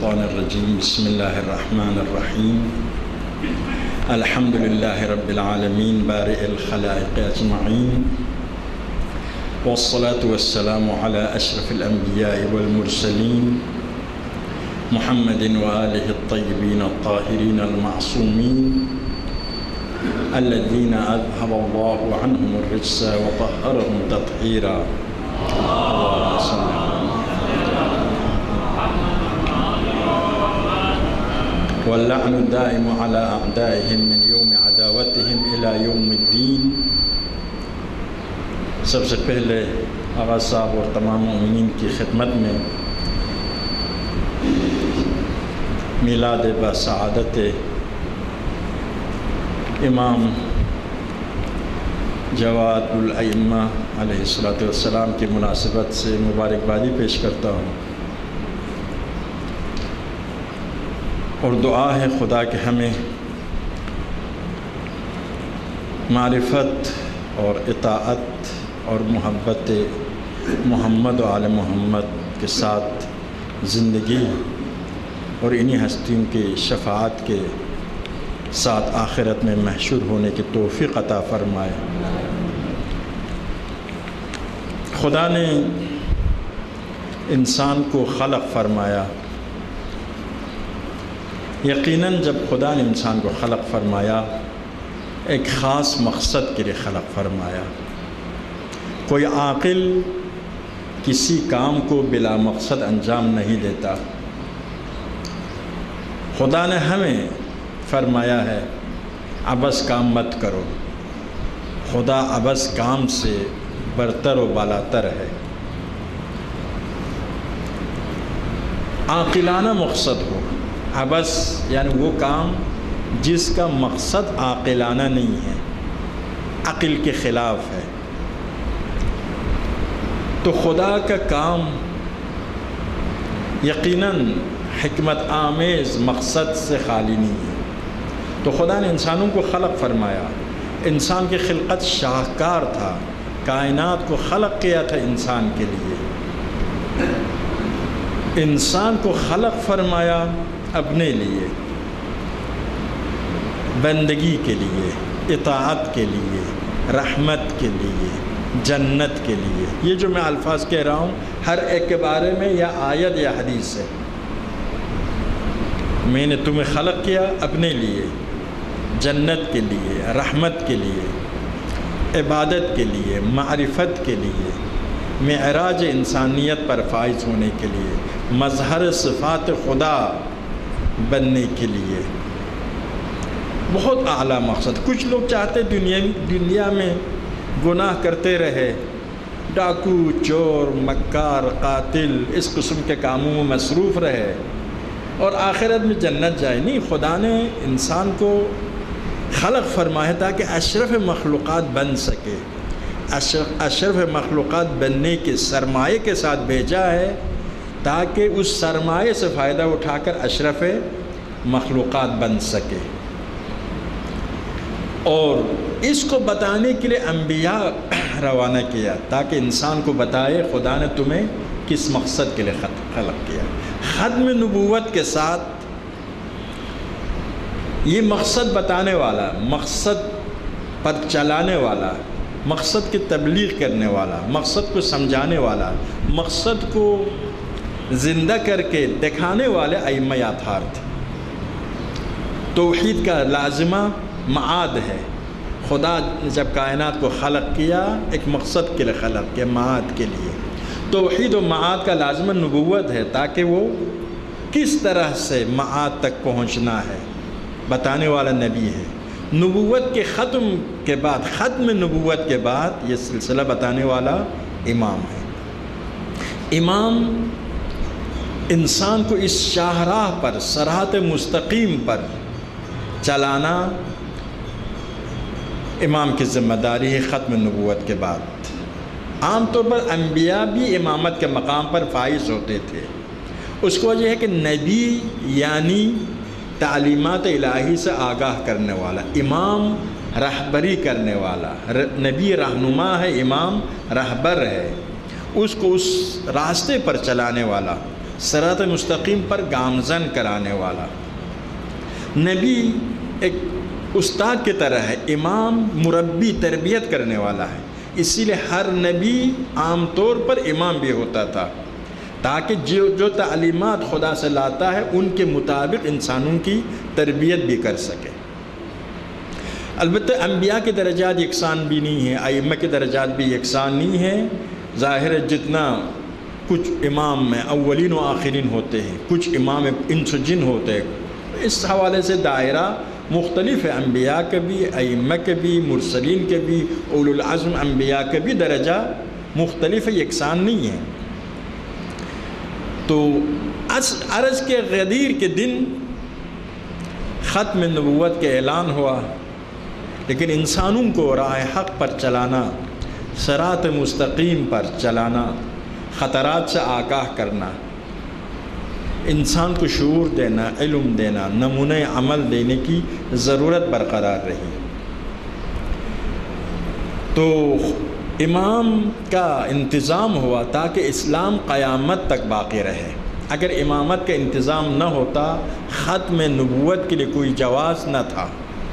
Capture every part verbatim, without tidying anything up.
الشيطان الرجيم بسم الله الرحمن الرحيم الحمد لله رب العالمين بارئ الخلائق أجمعين والصلاة والسلام على أشرف الأنبياء والمرسلين محمد وآله الطيبين الطاهرين المعصومين الذين أذهب الله عنهم الرجس وطهرهم تطهيرا. اللهم صل واللعن الدائم على أعدائهم من يوم عداوتهم إلى يوم الدين. سب سے پہلے آغا صاحب اور تمام مومنین کی خدمت میں میلاد بسعادت امام جواد الائمہ علیہ الصلوۃ والسلام کی مناسبت سے مبارکبادی پیش کرتا ہوں اور دعا ہے خدا کہ ہمیں معرفت اور اطاعت اور محبت محمد و آل محمد کے ساتھ زندگی اور انہی ہستیوں کی شفاعت کے ساتھ آخرت میں محشور ہونے کی توفیق عطا فرمائے. خدا نے انسان کو خلق فرمایا. یقیناً جب خدا نے انسان کو خلق فرمایا ایک خاص مقصد کے لیے خلق فرمایا. کوئی عاقل کسی کام کو بلا مقصد انجام نہیں دیتا. خدا نے ہمیں فرمایا ہے عبث کام مت کرو. خدا عبث کام سے برتر و بالاتر ہے. عاقلانہ مقصد ہو. عبث یعنی وہ کام جس کا مقصد عاقلانہ نہیں ہے، عقل کے خلاف ہے. تو خدا کا کام یقیناً حکمت آمیز مقصد سے خالی نہیں ہے. تو خدا نے انسانوں کو خلق فرمایا. انسان کی خلقت شاہکار تھا. کائنات کو خلق کیا تھا انسان کے لیے. انسان کو خلق فرمایا اپنے لیے، بندگی کے لیے، اطاعت کے لیے، رحمت کے لیے، جنت کے لیے. یہ جو میں الفاظ کہہ رہا ہوں ہر ایک کے بارے میں یا آیت یا حدیث ہے. میں نے تمہیں خلق کیا اپنے لیے، جنت کے لیے، رحمت کے لیے، عبادت کے لیے، معرفت کے لیے، معراج انسانیت پر فائز ہونے کے لیے، مظہر صفات خدا بننے کے لیے. بہت اعلیٰ مقصد. کچھ لوگ چاہتے دنیا دنیا میں گناہ کرتے رہے، ڈاکو، چور، مکار، قاتل، اس قسم کے کاموں میں مصروف رہے اور آخرت میں جنت جائے. نہیں، خدا نے انسان کو خلق فرمایا تاکہ اشرف مخلوقات بن سکے. اشرف مخلوقات بننے کے سرمایے کے ساتھ بھیجا ہے تاکہ اس سرمایے سے فائدہ اٹھا کر اشرف مخلوقات بن سکے. اور اس کو بتانے کے لیے انبیاء روانہ کیا تاکہ انسان کو بتائے خدا نے تمہیں کس مقصد کے لیے خلق کیا. ختم نبوت کے ساتھ یہ مقصد بتانے والا، مقصد پر چلانے والا، مقصد کی تبلیغ کرنے والا، مقصد کو سمجھانے والا، مقصد کو زندہ کر کے دکھانے والے ائمہ اطہار تھے. توحید کا لازمہ معاد ہے. خدا جب کائنات کو خلق کیا ایک مقصد کے لیے خلق کیا، معاد کے لیے. توحید و معاد کا لازمہ نبوت ہے تاکہ وہ کس طرح سے معاد تک پہنچنا ہے بتانے والا نبی ہے. نبوت کے ختم کے بعد، ختم نبوت کے بعد یہ سلسلہ بتانے والا امام ہے. امام انسان کو اس شاہراہ پر، صراط مستقیم پر چلانا امام کی ذمہ داری ہے ختم نبوت کے بعد. عام طور پر انبیاء بھی امامت کے مقام پر فائز ہوتے تھے. اس کی وجہ ہے کہ نبی یعنی تعلیمات الہی سے آگاہ کرنے والا، امام رہبری کرنے والا. نبی رہنما ہے، امام رہبر ہے، اس کو اس راستے پر چلانے والا. صراط مستقیم پر گامزن کرانے والا۔ نبی ایک استاد کی طرح ہے، امام مربی تربیت کرنے والا ہے، اسی لیے ہر نبی عام طور پر امام بھی ہوتا تھا تاکہ جو جو تعلیمات خدا سے لاتا ہے ان کے مطابق انسانوں کی تربیت بھی کر سکے۔ البتہ انبیاء کے درجات یکساں بھی نہیں ہیں، ائمہ کے درجات بھی یکساں نہیں ہیں۔ ظاہر ہے جتنا کچھ امام میں اولین و آخرین ہوتے ہیں، کچھ امام انس و جن ہوتے ہیں، اس حوالے سے دائرہ مختلف ہے۔ انبیاء کے بھی، ائمہ کے بھی، مرسلین کے بھی، اولو العزم انبیاء کے بھی درجہ مختلف ہے، یکساں نہیں ہے۔ تو عرض کے غدیر کے دن ختم نبوت کے اعلان ہوا، لیکن انسانوں کو راہ حق پر چلانا، صراط مستقیم پر چلانا، خطرات سے آگاہ کرنا، انسان کو شعور دینا، علم دینا، نمونہ عمل دینے کی ضرورت برقرار رہی۔ تو امام کا انتظام ہوا تاکہ اسلام قیامت تک باقی رہے۔ اگر امامت کا انتظام نہ ہوتا، ختم نبوت کے لیے کوئی جواز نہ تھا۔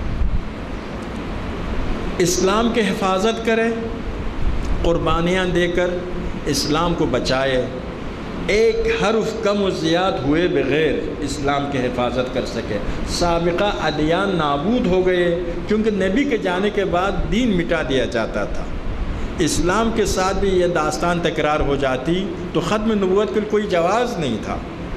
اسلام کی حفاظت کرے، قربانیاں دے کر اسلام کو بچائے، ایک حرف کم و زیاد ہوئے بغیر اسلام کی حفاظت کر سکے۔ سابقہ ادیان نابود ہو گئے کیونکہ نبی کے جانے کے بعد دین مٹا دیا جاتا تھا۔ اسلام کے ساتھ بھی یہ داستان تکرار ہو جاتی تو ختم نبوت کے کوئی جواز نہیں تھا۔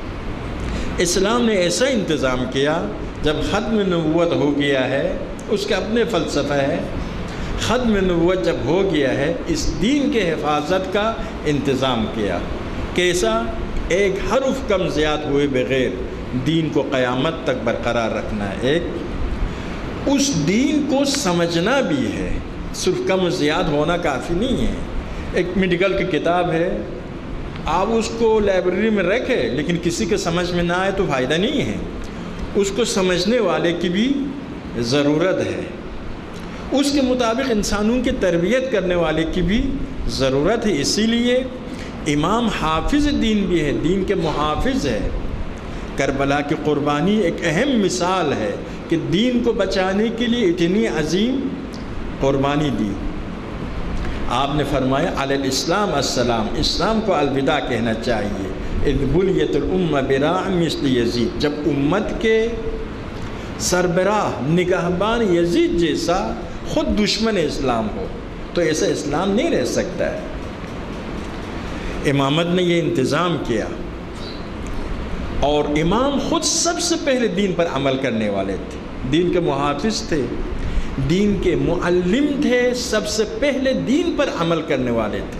اسلام نے ایسا انتظام کیا، جب ختم نبوت ہو گیا ہے، اس کے اپنے فلسفہ ہے، ختم نبوت جب ہو گیا ہے، اس دین کے حفاظت کا انتظام کیا۔ کیسا؟ ایک حرف کم زیاد ہوئے بغیر دین کو قیامت تک برقرار رکھنا ہے۔ ایک اس دین کو سمجھنا بھی ہے، صرف کم زیاد ہونا کافی نہیں ہے۔ ایک میڈیکل کی کتاب ہے، آپ اس کو لائبریری میں رکھیں لیکن کسی کے سمجھ میں نہ آئے تو فائدہ نہیں ہے۔ اس کو سمجھنے والے کی بھی ضرورت ہے، اس کے مطابق انسانوں کی تربیت کرنے والے کی بھی ضرورت ہے۔ اسی لیے امام حافظ دین بھی ہے، دین کے محافظ ہے۔ کربلا کی قربانی ایک اہم مثال ہے کہ دین کو بچانے کے لیے اتنی عظیم قربانی دی۔ آپ نے فرمایا علی الاسلام السلام، اسلام کو الوداع کہنا چاہیے۔ اذ بلیت الامہ براع مثل یزید، جب امت کے سربراہ نگہبان یزید جیسا خود دشمن اسلام ہو تو ایسا اسلام نہیں رہ سکتا ہے۔ امامت نے یہ انتظام کیا، اور امام خود سب سے پہلے دین پر عمل کرنے والے تھے، دین کے محافظ تھے، دین کے معلم تھے، سب سے پہلے دین پر عمل کرنے والے تھے،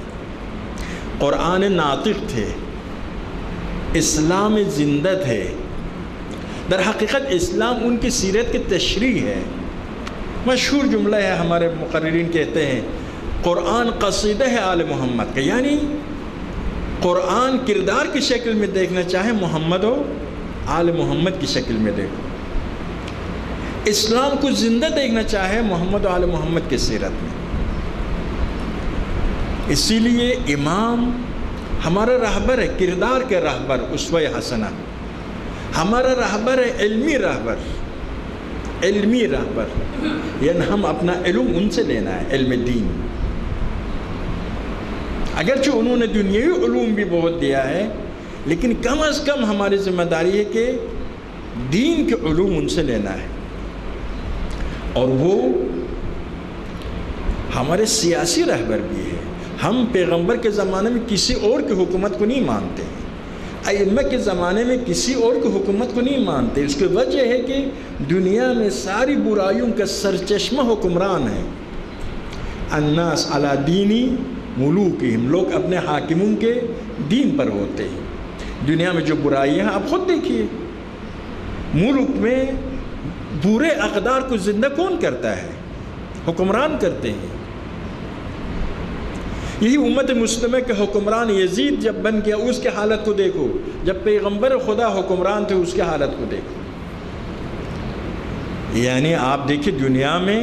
قرآن ناطق تھے، اسلام زندہ تھے۔ در حقیقت اسلام ان کی سیرت کی تشریح ہے۔ مشہور جملہ ہے، ہمارے مقررین کہتے ہیں قرآن قصیدہ ہے آل محمد کا، یعنی قرآن کردار کی شکل میں دیکھنا چاہے محمد و آل محمد کی شکل میں دیکھو، اسلام کو زندہ دیکھنا چاہے محمد و آل محمد کی سیرت میں۔ اسی لیے امام ہمارا رہبر ہے، کردار کے رہبر، اسوہ حسنہ، ہمارا رہبر ہے، علمی رہبر، علمی رہبر، یعنی ہم اپنا علم ان سے لینا ہے، علم دین۔ اگرچہ انہوں نے دنیاوی علوم بھی بہت دیا ہے، لیکن کم از کم ہماری ذمہ داری ہے کہ دین کے علوم ان سے لینا ہے۔ اور وہ ہمارے سیاسی رہبر بھی ہے۔ ہم پیغمبر کے زمانے میں کسی اور کی حکومت کو نہیں مانتے، ائمہ کے زمانے میں کسی اور کی حکومت کو نہیں مانتے۔ اس کی وجہ ہے کہ دنیا میں ساری برائیوں کا سرچشمہ حکمران ہے۔ الناس علی دینی ملوکہم، لوگ اپنے حاکموں کے دین پر ہوتے ہیں۔ دنیا میں جو برائیاں ہیں آپ خود دیکھیے، ملک میں برے اقدار کو زندہ کون کرتا ہے؟ حکمران کرتے ہیں۔ یہی امت مسلمہ کے حکمران یزید جب بن گیا، اس کے حالت کو دیکھو، جب پیغمبر خدا حکمران تھے اس کے حالت کو دیکھو۔ یعنی آپ دیکھیں دنیا میں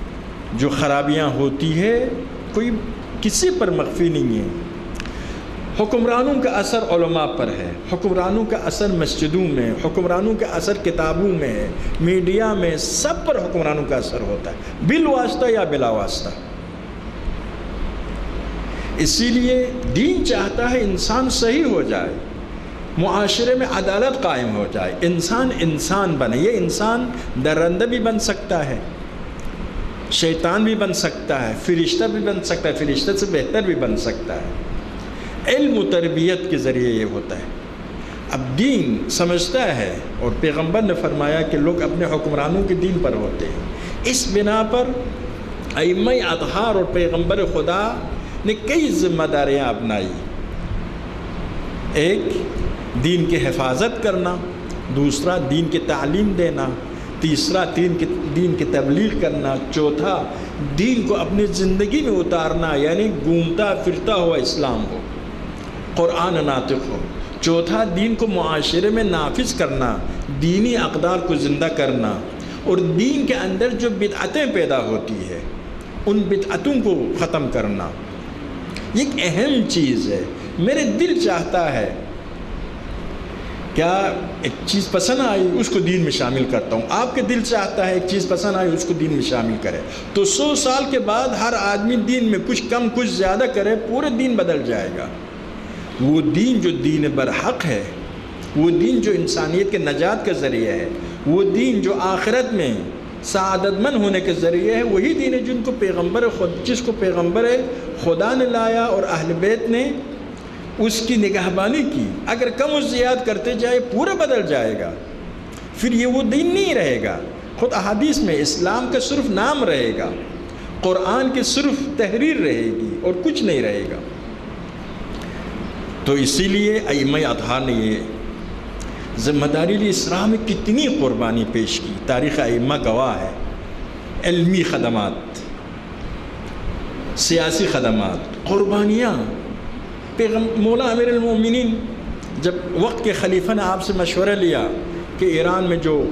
جو خرابیاں ہوتی ہے کوئی کسی پر مخفی نہیں ہے۔ حکمرانوں کا اثر علماء پر ہے، حکمرانوں کا اثر مسجدوں میں، حکمرانوں کا اثر کتابوں میں ہے، میڈیا میں، سب پر حکمرانوں کا اثر ہوتا ہے، بالواسطہ یا بلا واسطہ۔ اسی لیے دین چاہتا ہے انسان صحیح ہو جائے، معاشرے میں عدالت قائم ہو جائے، انسان انسان بنے۔ یہ انسان درندہ بھی بن سکتا ہے، شیطان بھی بن سکتا ہے، فرشتہ بھی بن سکتا ہے، فرشتہ سے بہتر بھی بن سکتا ہے۔ علم و تربیت کے ذریعے یہ ہوتا ہے۔ اب دین سمجھتا ہے، اور پیغمبر نے فرمایا کہ لوگ اپنے حکمرانوں کے دین پر ہوتے ہیں۔ اس بنا پر ائمہ اطہار اور پیغمبر خدا نے کئی ذمہ داریاں اپنائی۔ ایک، دین کی حفاظت کرنا، دوسرا دین کی تعلیم دینا، تیسرا دین کی دین کی تبلیغ کرنا، چوتھا دین کو اپنی زندگی میں اتارنا، یعنی گھومتا پھرتا ہوا اسلام ہو، قرآن ناطق ہو۔ چوتھا، دین کو معاشرے میں نافذ کرنا، دینی اقدار کو زندہ کرنا، اور دین کے اندر جو بدعتیں پیدا ہوتی ہے ان بدعتوں کو ختم کرنا۔ یہ ایک اہم چیز ہے۔ میرے دل چاہتا ہے، کیا ایک چیز پسند آئی اس کو دین میں شامل کرتا ہوں، آپ کے دل چاہتا ہے ایک چیز پسند آئی اس کو دین میں شامل کرے، تو سو سال کے بعد ہر آدمی دین میں کچھ کم کچھ زیادہ کرے، پورے دین بدل جائے گا۔ وہ دین جو دین برحق ہے، وہ دین جو انسانیت کے نجات کا ذریعہ ہے، وہ دین جو آخرت میں سعادت مند ہونے کے ذریعے ہے، وہی دین ہے جن کو پیغمبر خود جس کو پیغمبر خدا نے لایا اور اہل بیت نے اس کی نگہبانی کی۔ اگر کم و زیاد کرتے جائے پورا بدل جائے گا، پھر یہ وہ دین نہیں رہے گا۔ خود احادیث میں اسلام کا صرف نام رہے گا، قرآن کی صرف تحریر رہے گی اور کچھ نہیں رہے گا۔ تو اسی لیے ائمہ اطہار نے یہ ذمہ داری لی۔ اسلام میں کتنی قربانی پیش کی، تاریخ ائمہ گواہ ہے۔ علمی خدمات، سیاسی خدمات، قربانیاں۔ پیغم مولا امیر المومنین جب وقت کے خلیفہ نے آپ سے مشورہ لیا کہ ایران میں جو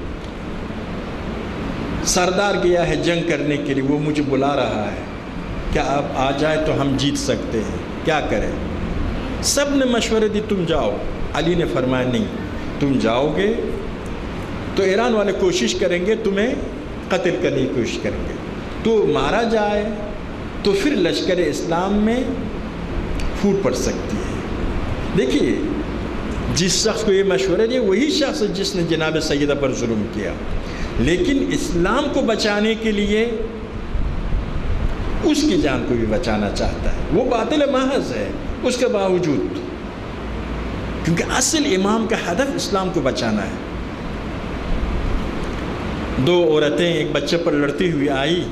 سردار گیا ہے جنگ کرنے کے لیے وہ مجھے بلا رہا ہے، کیا آپ آ جائیں تو ہم جیت سکتے ہیں، کیا کریں؟ سب نے مشورے دی تم جاؤ۔ علی نے فرمایا نہیں، تم جاؤ گے تو ایران والے کوشش کریں گے تمہیں قتل کرنے کی کوشش کریں گے، تو مارا جائے تو پھر لشکر اسلام میں پھوٹ پڑ سکتی ہے۔ دیکھیے، جس شخص کو یہ مشورہ دیا وہی شخص ہے جس نے جناب سیدہ پر ظلم کیا، لیکن اسلام کو بچانے کے لیے اس کی جان کو بھی بچانا چاہتا ہے۔ وہ باطل محض ہے اس کے باوجود، کیونکہ اصل امام کا ہدف اسلام کو بچانا ہے۔ دو عورتیں ایک بچے پر لڑتی ہوئی آئی،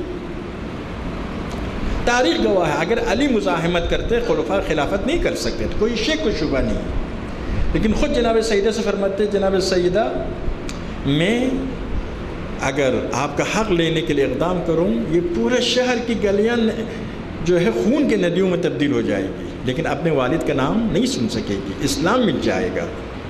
تاریخ گواہ ہے۔ اگر علی مزاحمت کرتے خلفاء خلافت نہیں کر سکتے، تو کوئی شک و شبہ نہیں، لیکن خود جناب سیدہ سے فرماتے جناب سیدہ میں اگر آپ کا حق لینے کے لیے اقدام کروں یہ پورے شہر کی گلیاں جو ہے خون کے ندیوں میں تبدیل ہو جائے گی، لیکن اپنے والد کا نام نہیں سن سکے گی، اسلام مٹ جائے گا۔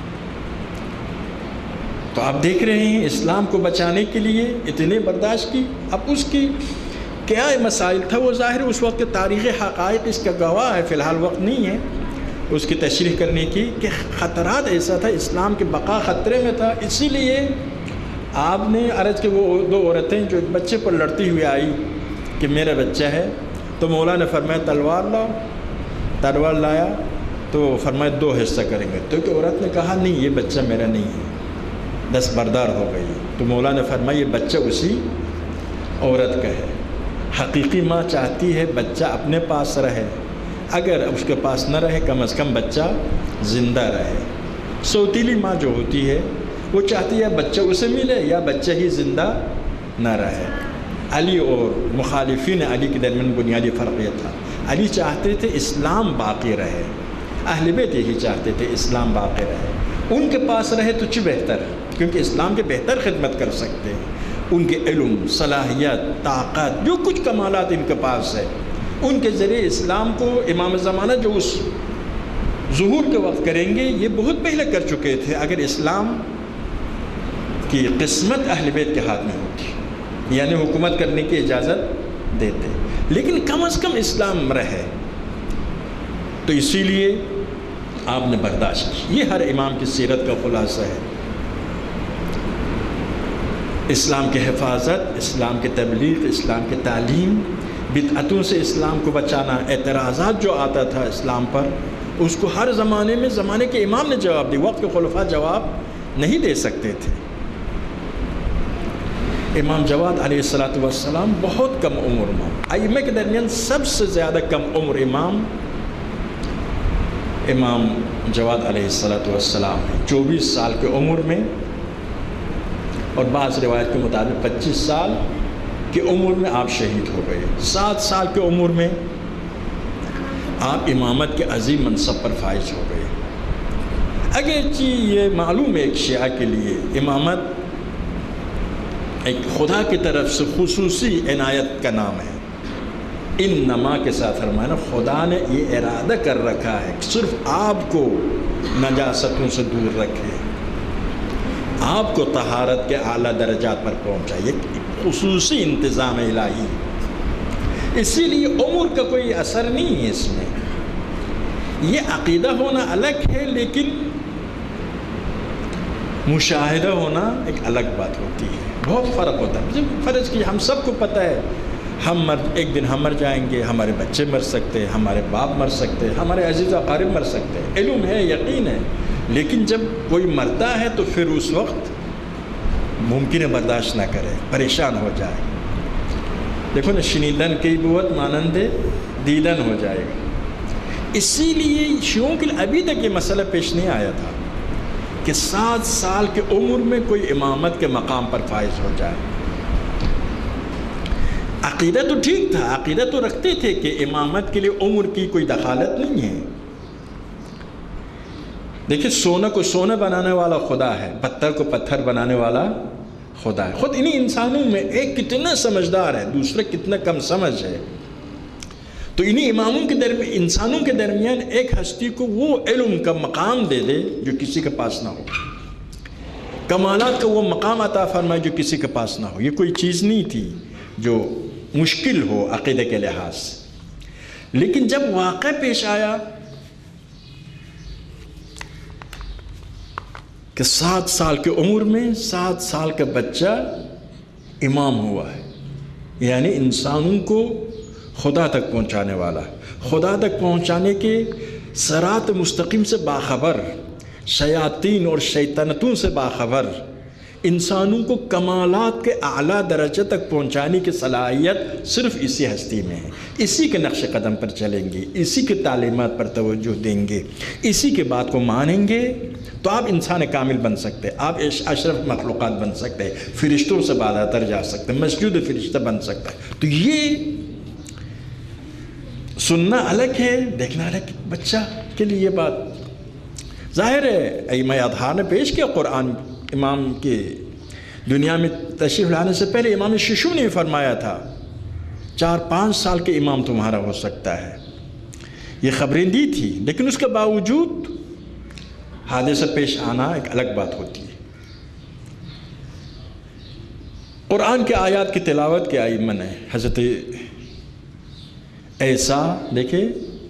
تو آپ دیکھ رہے ہیں اسلام کو بچانے کے لیے اتنے برداشت کی۔ اب اس کی کیا مسائل تھا وہ ظاہر اس وقت کے تاریخ حقائق اس کا گواہ ہے، فی الحال وقت نہیں ہے اس کی تشریح کرنے کی، کہ خطرات ایسا تھا، اسلام کی بقا خطرے میں تھا۔ اسی لیے آپ نے عرض کہ وہ دو عورتیں جو ایک بچے پر لڑتی ہوئی آئی کہ میرا بچہ ہے، تو مولا نے فرمایا تلوار لاؤ، تلوار لایا تو فرمایا دو حصہ کریں گے، تو کہ عورت نے کہا نہیں یہ بچہ میرا نہیں ہے، دستبردار ہو گئی۔ تو مولا نے فرمایا یہ بچہ اسی عورت کا ہے۔ حقیقی ماں چاہتی ہے بچہ اپنے پاس رہے، اگر اس کے پاس نہ رہے کم از کم بچہ زندہ رہے۔ سوتیلی ماں جو ہوتی ہے وہ چاہتی ہے بچہ اسے ملے یا بچہ ہی زندہ نہ رہے۔ علی اور مخالفین علی کے درمیان بنیادی فرق یہ تھا، علی چاہتے تھے اسلام باقی رہے، اہل بیت یہی چاہتے تھے اسلام باقی رہے، ان کے پاس رہے تو چھ بہتر ہے، کیونکہ اسلام کے بہتر خدمت کر سکتے ہیں، ان کے علم، صلاحیت، طاقت، جو کچھ کمالات ان کے پاس ہے، ان کے ذریعے اسلام کو امام زمانہ جو اس ظہور کے وقت کریں گے یہ بہت پہلے کر چکے تھے، اگر اسلام کی قسمت اہل بیت کے ہاتھ میں ہوتی، یعنی حکومت کرنے کی اجازت دیتے، لیکن کم از کم اسلام رہے۔ تو اسی لیے آپ نے برداشت کی. یہ ہر امام کی سیرت کا خلاصہ ہے. اسلام کی حفاظت، اسلام کی تبلیغ، اسلام کی تعلیم، بدعتوں سے اسلام کو بچانا. اعتراضات جو آتا تھا اسلام پر، اس کو ہر زمانے میں زمانے کے امام نے جواب دی. وقت کے خلفاء جواب نہیں دے سکتے تھے. امام جواد علیہ الصلاۃ والسلام بہت کم عمر میں، ائمہ کے درمیان سب سے زیادہ کم عمر امام امام جواد علیہ الصلاۃ والسلام ہیں. چوبیس سال کی عمر میں، اور بعض روایت کے مطابق پچیس سال کی عمر میں آپ شہید ہو گئے. سات سال کی عمر میں آپ امامت کے عظیم منصب پر فائز ہو گئے. اگرچہ یہ معلوم ہے ایک شیعہ کے لیے امامت ایک خدا کی طرف سے خصوصی عنایت کا نام ہے. ان نما کے ساتھ فرمایا خدا نے یہ ارادہ کر رکھا ہے کہ صرف آپ کو نجاستوں سے دور رکھے، آپ کو طہارت کے اعلیٰ درجات پر پہنچائے. یہ خصوصی انتظام الہی. اسی لیے عمر کا کوئی اثر نہیں ہے اس میں. یہ عقیدہ ہونا الگ ہے، لیکن مشاہدہ ہونا ایک الگ بات ہوتی ہے. بہت فرق ہوتا ہے. فرض کی ہم سب کو پتہ ہے ہم مر ایک دن ہم مر جائیں گے، ہمارے بچے مر سکتے، ہمارے باپ مر سکتے، ہمارے عزیز و اقارب مر سکتے. علم ہے، یقین ہے، لیکن جب کوئی مرتا ہے تو پھر اس وقت ممکن ہے برداشت نہ کرے، پریشان ہو جائے. دیکھو نا، شنیدن کی بوت مانند دیدن ہو جائے گا. اسی لیے شیعوں کے ابھی تک یہ مسئلہ پیش نہیں آیا تھا کہ سات سال کے عمر میں کوئی امامت کے مقام پر فائز ہو جائے. عقیدہ تو ٹھیک تھا، عقیدہ تو رکھتے تھے کہ امامت کے لیے عمر کی کوئی دخالت نہیں ہے. دیکھیں، سونا کو سونا بنانے والا خدا ہے، پتھر کو پتھر بنانے والا خدا ہے. خود انہی انسانوں میں ایک کتنا سمجھدار ہے، دوسرا کتنا کم سمجھ ہے. تو انہی اماموں کے درمیان، انسانوں کے درمیان ایک ہستی کو وہ علم کا مقام دے دے جو کسی کے پاس نہ ہو، کمالات کا وہ مقام عطا فرمائے جو کسی کے پاس نہ ہو. یہ کوئی چیز نہیں تھی جو مشکل ہو عقیدے کے لحاظ سے. لیکن جب واقع پیش آیا کہ سات سال کی عمر میں سات سال کا بچہ امام ہوا ہے، یعنی انسانوں کو خدا تک پہنچانے والا، خدا تک پہنچانے کے صراط مستقیم سے باخبر، شیاطین اور شیطنتوں سے باخبر، انسانوں کو کمالات کے اعلیٰ درجے تک پہنچانے کی صلاحیت صرف اسی ہستی میں ہے. اسی کے نقش قدم پر چلیں گے، اسی کی تعلیمات پر توجہ دیں گے، اسی کے بات کو مانیں گے تو آپ انسان کامل بن سکتے، آپ اشرف مخلوقات بن سکتے، فرشتوں سے بالاتر جا سکتے، مسجود فرشتہ بن سکتے. تو یہ سننا الگ ہے، دیکھنا الگ. بچہ کے لیے یہ بات ظاہر ہے. ائمہ اطہار نے پیش کیا قرآن. امام کے دنیا میں تشریف لانے سے پہلے امام ششو نے فرمایا تھا چار پانچ سال کے امام تمہارا ہو سکتا ہے. یہ خبریں دی تھی، لیکن اس کے باوجود حادثہ پیش آنا ایک الگ بات ہوتی ہے. قرآن کے آیات کی تلاوت کے ائمہ نے حضرت عیسیٰ، دیکھیں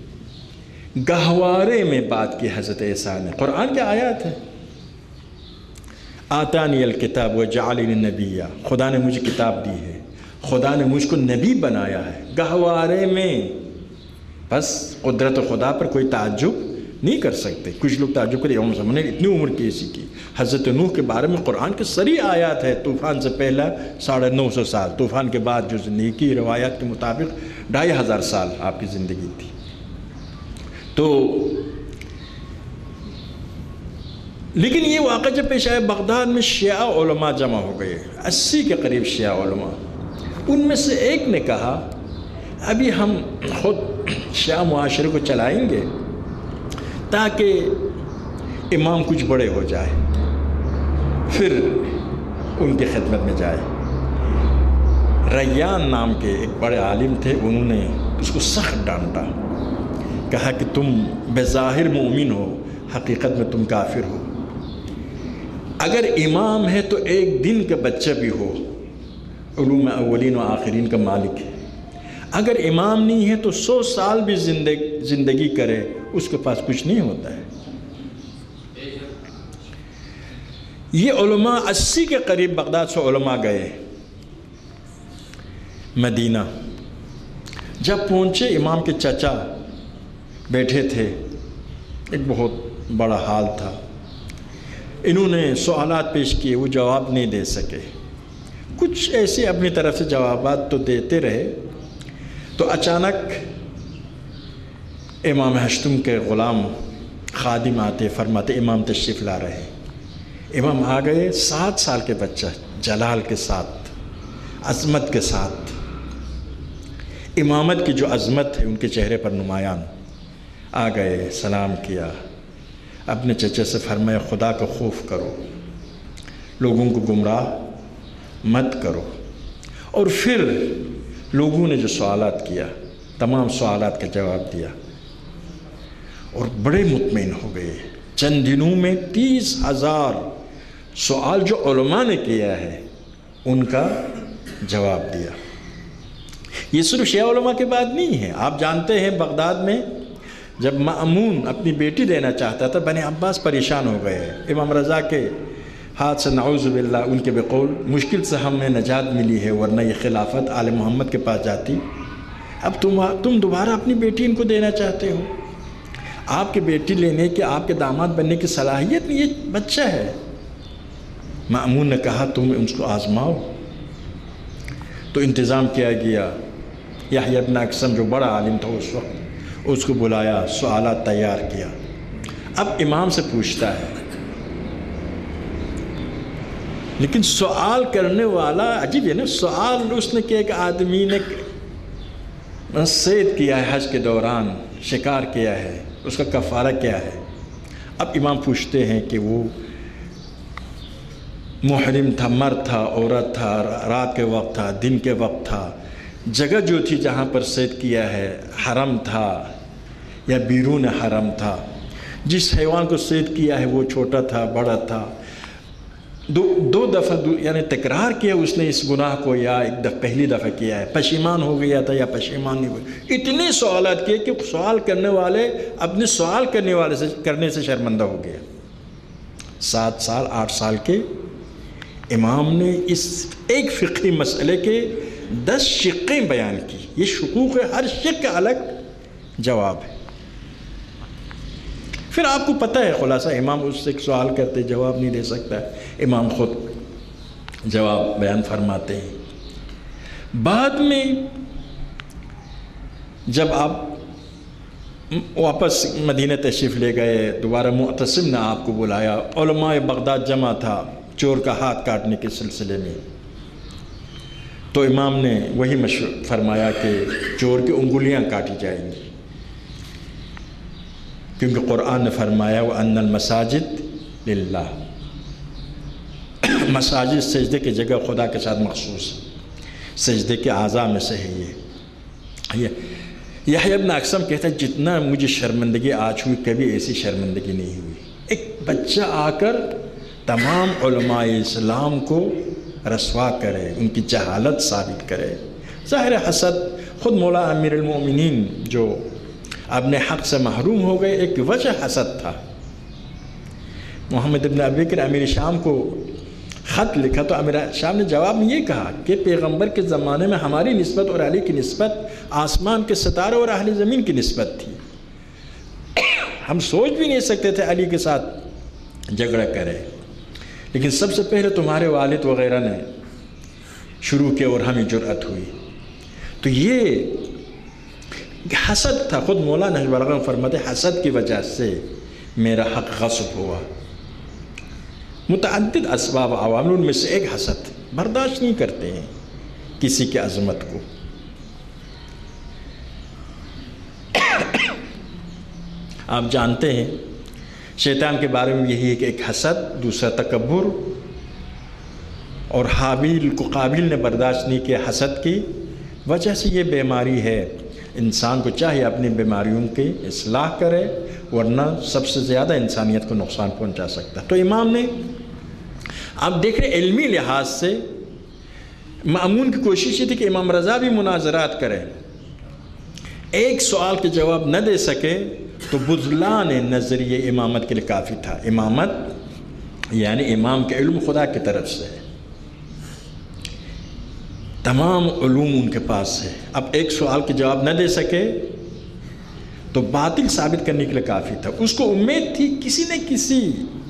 گہوارے میں بات کی حضرت عیسیٰ نے. قرآن کے آیات ہے، آتانی الکتاب وجعلنی نبیا، خدا نے مجھے کتاب دی ہے، خدا نے مجھ کو نبی بنایا ہے. گہوارے میں، بس قدرت خدا پر کوئی تعجب نہیں کر سکتے. کچھ لوگ تعجب کرتے ہیں ہم نے اتنی عمر کیسی کی. حضرت نوح کے بارے میں قرآن کے سری آیات ہے. طوفان سے پہلا ساڑھے نو سو سال، طوفان کے بعد جو زندگی کی روایات کے مطابق ڈھائی ہزار سال آپ کی زندگی تھی. تو لیکن یہ واقعہ جب پیش آیا، بغداد میں شیعہ علماء جمع ہو گئے، اسی کے قریب شیعہ علماء. ان میں سے ایک نے کہا ابھی ہم خود شیعہ معاشرے کو چلائیں گے تاکہ امام کچھ بڑے ہو جائے، پھر ان کی خدمت میں جائے. ریان نام کے ایک بڑے عالم تھے، انہوں نے اس کو سخت ڈانٹا، کہا کہ تم بظاہر مومن ہو، حقیقت میں تم کافر ہو. اگر امام ہے تو ایک دن کا بچہ بھی ہو علوم اولین و آخرین کا مالک ہے. اگر امام نہیں ہے تو سو سال بھی زندگی زندگی کرے اس کے پاس کچھ نہیں ہوتا ہے۔ یہ علماء اسی کے قریب بغداد سے علماء گئے مدینہ، جب پہنچے امام کے چچا بیٹھے تھے، ایک بہت بڑا حال تھا، انہوں نے سوالات پیش کیے، وہ جواب نہیں دے سکے، کچھ ایسے اپنی طرف سے جوابات تو دیتے رہے، تو اچانک امام ہشتم کے غلام خادم آتے، فرماتے امام تشریف لا رہے۔ امام آ گئے، سات سال کے بچہ جلال کے ساتھ، عظمت کے ساتھ، امامت کی جو عظمت ہے ان کے چہرے پر نمایاں، آ گئے، سلام کیا، اپنے چچے سے فرمایا خدا کا خوف کرو، لوگوں کو گمراہ مت کرو، اور پھر لوگوں نے جو سوالات کیا تمام سوالات کا جواب دیا اور بڑے مطمئن ہو گئے۔ چند دنوں میں تیس ہزار سوال جو علماء نے کیا ہے ان کا جواب دیا۔ یہ صرف شیعہ علماء کی بات نہیں ہے، آپ جانتے ہیں بغداد میں جب مأمون اپنی بیٹی دینا چاہتا تھا، بنی عباس پریشان ہو گئے، امام رضا کے ہاتھ سے نعوذ باللہ ان کے بقول مشکل سے ہمیں نجات ملی ہے، ورنہ یہ خلافت آل محمد کے پاس جاتی، اب تم تم دوبارہ اپنی بیٹی ان کو دینا چاہتے ہو، آپ کی بیٹی لینے کے، آپ کے داماد بننے کی صلاحیت نہیں، یہ بچہ ہے۔ مأمون نے کہا تم اس کو آزماؤ، تو انتظام کیا گیا، یحییٰ ابن اقسم جو بڑا عالم تھا اس وقت، اس کو بلایا، سوالات تیار کیا، اب امام سے پوچھتا ہے، لیکن سوال کرنے والا عجیب ہے نا، سوال اس نے کیا ایک آدمی نے صید کیا ہے، حج کے دوران شکار کیا ہے، اس کا کفارہ کیا ہے۔ اب امام پوچھتے ہیں کہ وہ محرم تھا، مرد تھا، عورت تھا، رات کے وقت تھا، دن کے وقت تھا، جگہ جو تھی جہاں پر صید کیا ہے حرم تھا یا بیرون حرم تھا، جس حیوان کو صید کیا ہے وہ چھوٹا تھا، بڑا تھا، دو دو دفعہ دو یعنی تکرار کیا اس نے اس گناہ کو، یا ایک دفعہ پہلی دفعہ کیا ہے، پشیمان ہو گیا تھا یا پشیمان نہیں ہوئی، اتنے سوالات کیے کہ سوال کرنے والے اپنے سوال کرنے والے سے کرنے سے شرمندہ ہو گیا۔ سات سال آٹھ سال کے امام نے اس ایک فقہی مسئلے کے دس شقیں بیان کی، یہ شقوق ہے، ہر شق کا الگ جواب ہے۔ پھر آپ کو پتہ ہے خلاصہ، امام اس سے ایک سوال کرتے جواب نہیں دے سکتا، امام خود جواب بیان فرماتے ہیں۔ بعد میں جب آپ واپس مدینہ تشریف لے گئے، دوبارہ معتصم نے آپ کو بلایا، علماء بغداد جمع تھا چور کا ہاتھ کاٹنے کے سلسلے میں، تو امام نے وہی مشورہ فرمایا کہ چور کی انگلیاں کاٹی جائیں گی، کیونکہ قرآن نے فرمایا وَأَنَّ الْمَسَاجِدِ لِلَّهِ، مساجد سجدے کی جگہ خدا کے ساتھ مخصوص، سجدے کے اعضاء میں سے ہے یہ۔ یحییٰ ابن اقسم کہتا ہے جتنا مجھے شرمندگی آج ہوئی کبھی ایسی شرمندگی نہیں ہوئی، ایک بچہ آ کر تمام علماء اسلام کو رسوا کرے، ان کی جہالت ثابت کرے۔ ظاہر حسد، خود مولا امیر المومنین جو اپنے حق سے محروم ہو گئے، ایک وجہ حسد تھا۔ محمد ابن ابی بکر امیر شام کو خط لکھا تو امیر شام نے جواب میں یہ کہا کہ پیغمبر کے زمانے میں ہماری نسبت اور علی کی نسبت آسمان کے ستارے اور اہل زمین کی نسبت تھی، ہم سوچ بھی نہیں سکتے تھے علی کے ساتھ جھگڑا کرے، لیکن سب سے پہلے تمہارے والد وغیرہ نے شروع کیا اور ہمیں جرأت ہوئی۔ تو یہ حسد تھا، خود مولا نہج البلاغہ فرماتے حسد کی وجہ سے میرا حق غصب ہوا۔ متعدد اسباب عوامل، ان میں سے ایک حسد، برداشت نہیں کرتے ہیں کسی کی عظمت کو۔ آپ جانتے ہیں شیطان کے بارے میں یہی ہے کہ ایک حسد، دوسرا تکبر، اور حابیل کو قابل نے برداشت نہیں کیا حسد کی وجہ سے یہ بیماری ہے۔ انسان کو چاہیے اپنی بیماریوں کی اصلاح کرے، ورنہ سب سے زیادہ انسانیت کو نقصان پہنچا سکتا ہے۔ تو امام نے، آپ دیکھ رہے علمی لحاظ سے مأمون کی کوشش یہ تھی کہ امام رضا بھی مناظرات کریں، ایک سوال کے جواب نہ دے سکے تو بزلان نظریہ امامت کے لیے کافی تھا۔ امامت یعنی امام کے علم خدا کی طرف سے ہے، تمام علوم ان کے پاس ہے، اب ایک سوال کے جواب نہ دے سکے تو باطل ثابت کرنے کے لیے کافی تھا۔ اس کو امید تھی کسی نہ کسی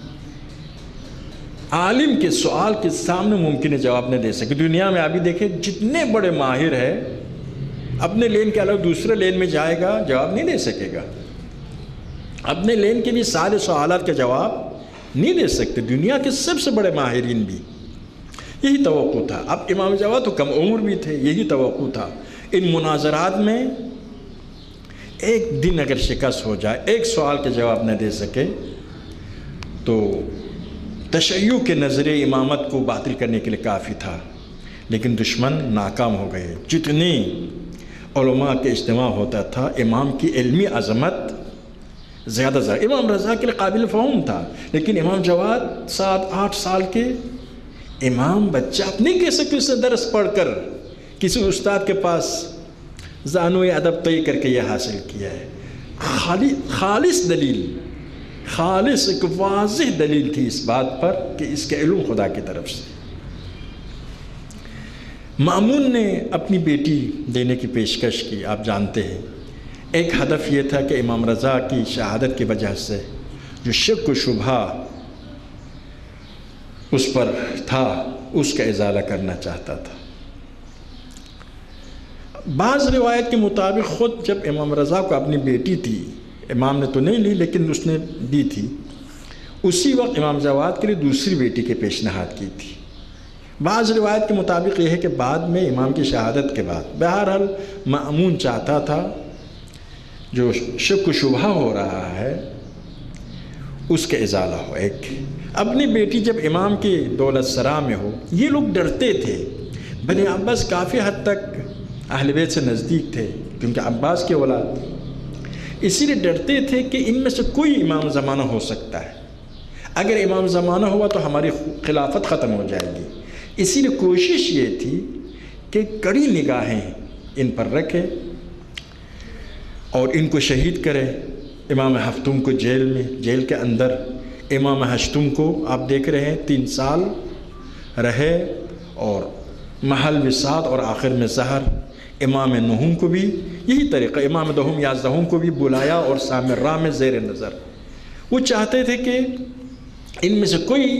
عالم کے سوال کے سامنے ممکن ہے جواب نہ دے سکے۔ دنیا میں ابھی دیکھیں جتنے بڑے ماہر ہیں، اپنے لین کے علاوہ دوسرے لین میں جائے گا جواب نہیں دے سکے گا، اپنے لین کے بھی سارے سوالات کا جواب نہیں دے سکتے، دنیا کے سب سے بڑے ماہرین بھی۔ یہی توقع تھا۔ اب امام جواد تو کم عمر بھی تھے، یہی توقع تھا ان مناظرات میں ایک دن اگر شکست ہو جائے، ایک سوال کے جواب نہ دے سکے تو تشیع کے نظریہ امامت کو باطل کرنے کے لیے کافی تھا، لیکن دشمن ناکام ہو گئے۔ جتنی علماء کے اجتماع ہوتا تھا، امام کی علمی عظمت زیادہ زیادہ امام رضا کے لیے قابل فہم تھا، لیکن امام جواد سات آٹھ سال کے امام بچہ آپ نہیں کہہ سکتے اس سے درس پڑھ کر کسی استاد کے پاس زانو ادب طے کر کے یہ حاصل کیا ہے۔ خالی خالص دلیل، خالص ایک واضح دلیل تھی اس بات پر کہ اس کے علم خدا کی طرف سے۔ مأمون نے اپنی بیٹی دینے کی پیشکش کی، آپ جانتے ہیں ایک ہدف یہ تھا کہ امام رضا کی شہادت کی وجہ سے جو شک و شبہ اس پر تھا اس کا ازالہ کرنا چاہتا تھا۔ بعض روایت کے مطابق خود جب امام رضا کو اپنی بیٹی تھی، امام نے تو نہیں لی لیکن اس نے دی تھی، اسی وقت امام جواد کے لیے دوسری بیٹی کے پیشنہاد کی تھی۔ بعض روایت کے مطابق یہ ہے کہ بعد میں امام کی شہادت کے بعد بہرحال مأمون چاہتا تھا جو شک و شبہ ہو رہا ہے اس کے ازالہ ہو۔ ایک اپنی بیٹی جب امام کی دولت سرا میں ہو، یہ لوگ ڈرتے تھے، بنی عباس کافی حد تک اہل بیت سے نزدیک تھے کیونکہ عباس کی اولاد تھی، اسی لیے ڈرتے تھے کہ ان میں سے کوئی امام زمانہ ہو سکتا ہے، اگر امام زمانہ ہوا تو ہماری خلافت ختم ہو جائے گی۔ اسی لیے کوشش یہ تھی کہ کڑی نگاہیں ان پر رکھے اور ان کو شہید کرے۔ امام ہفتم کو جیل میں جیل کے اندر، امام ہشتم کو آپ دیکھ رہے ہیں تین سال رہے اور محل وساد اور آخر میں زہر۔ امام نہوم کو بھی یہی طریقہ، امام دہم یازدہم کو بھی بلایا اور سامرہ میں زیر نظر۔ وہ چاہتے تھے کہ ان میں سے کوئی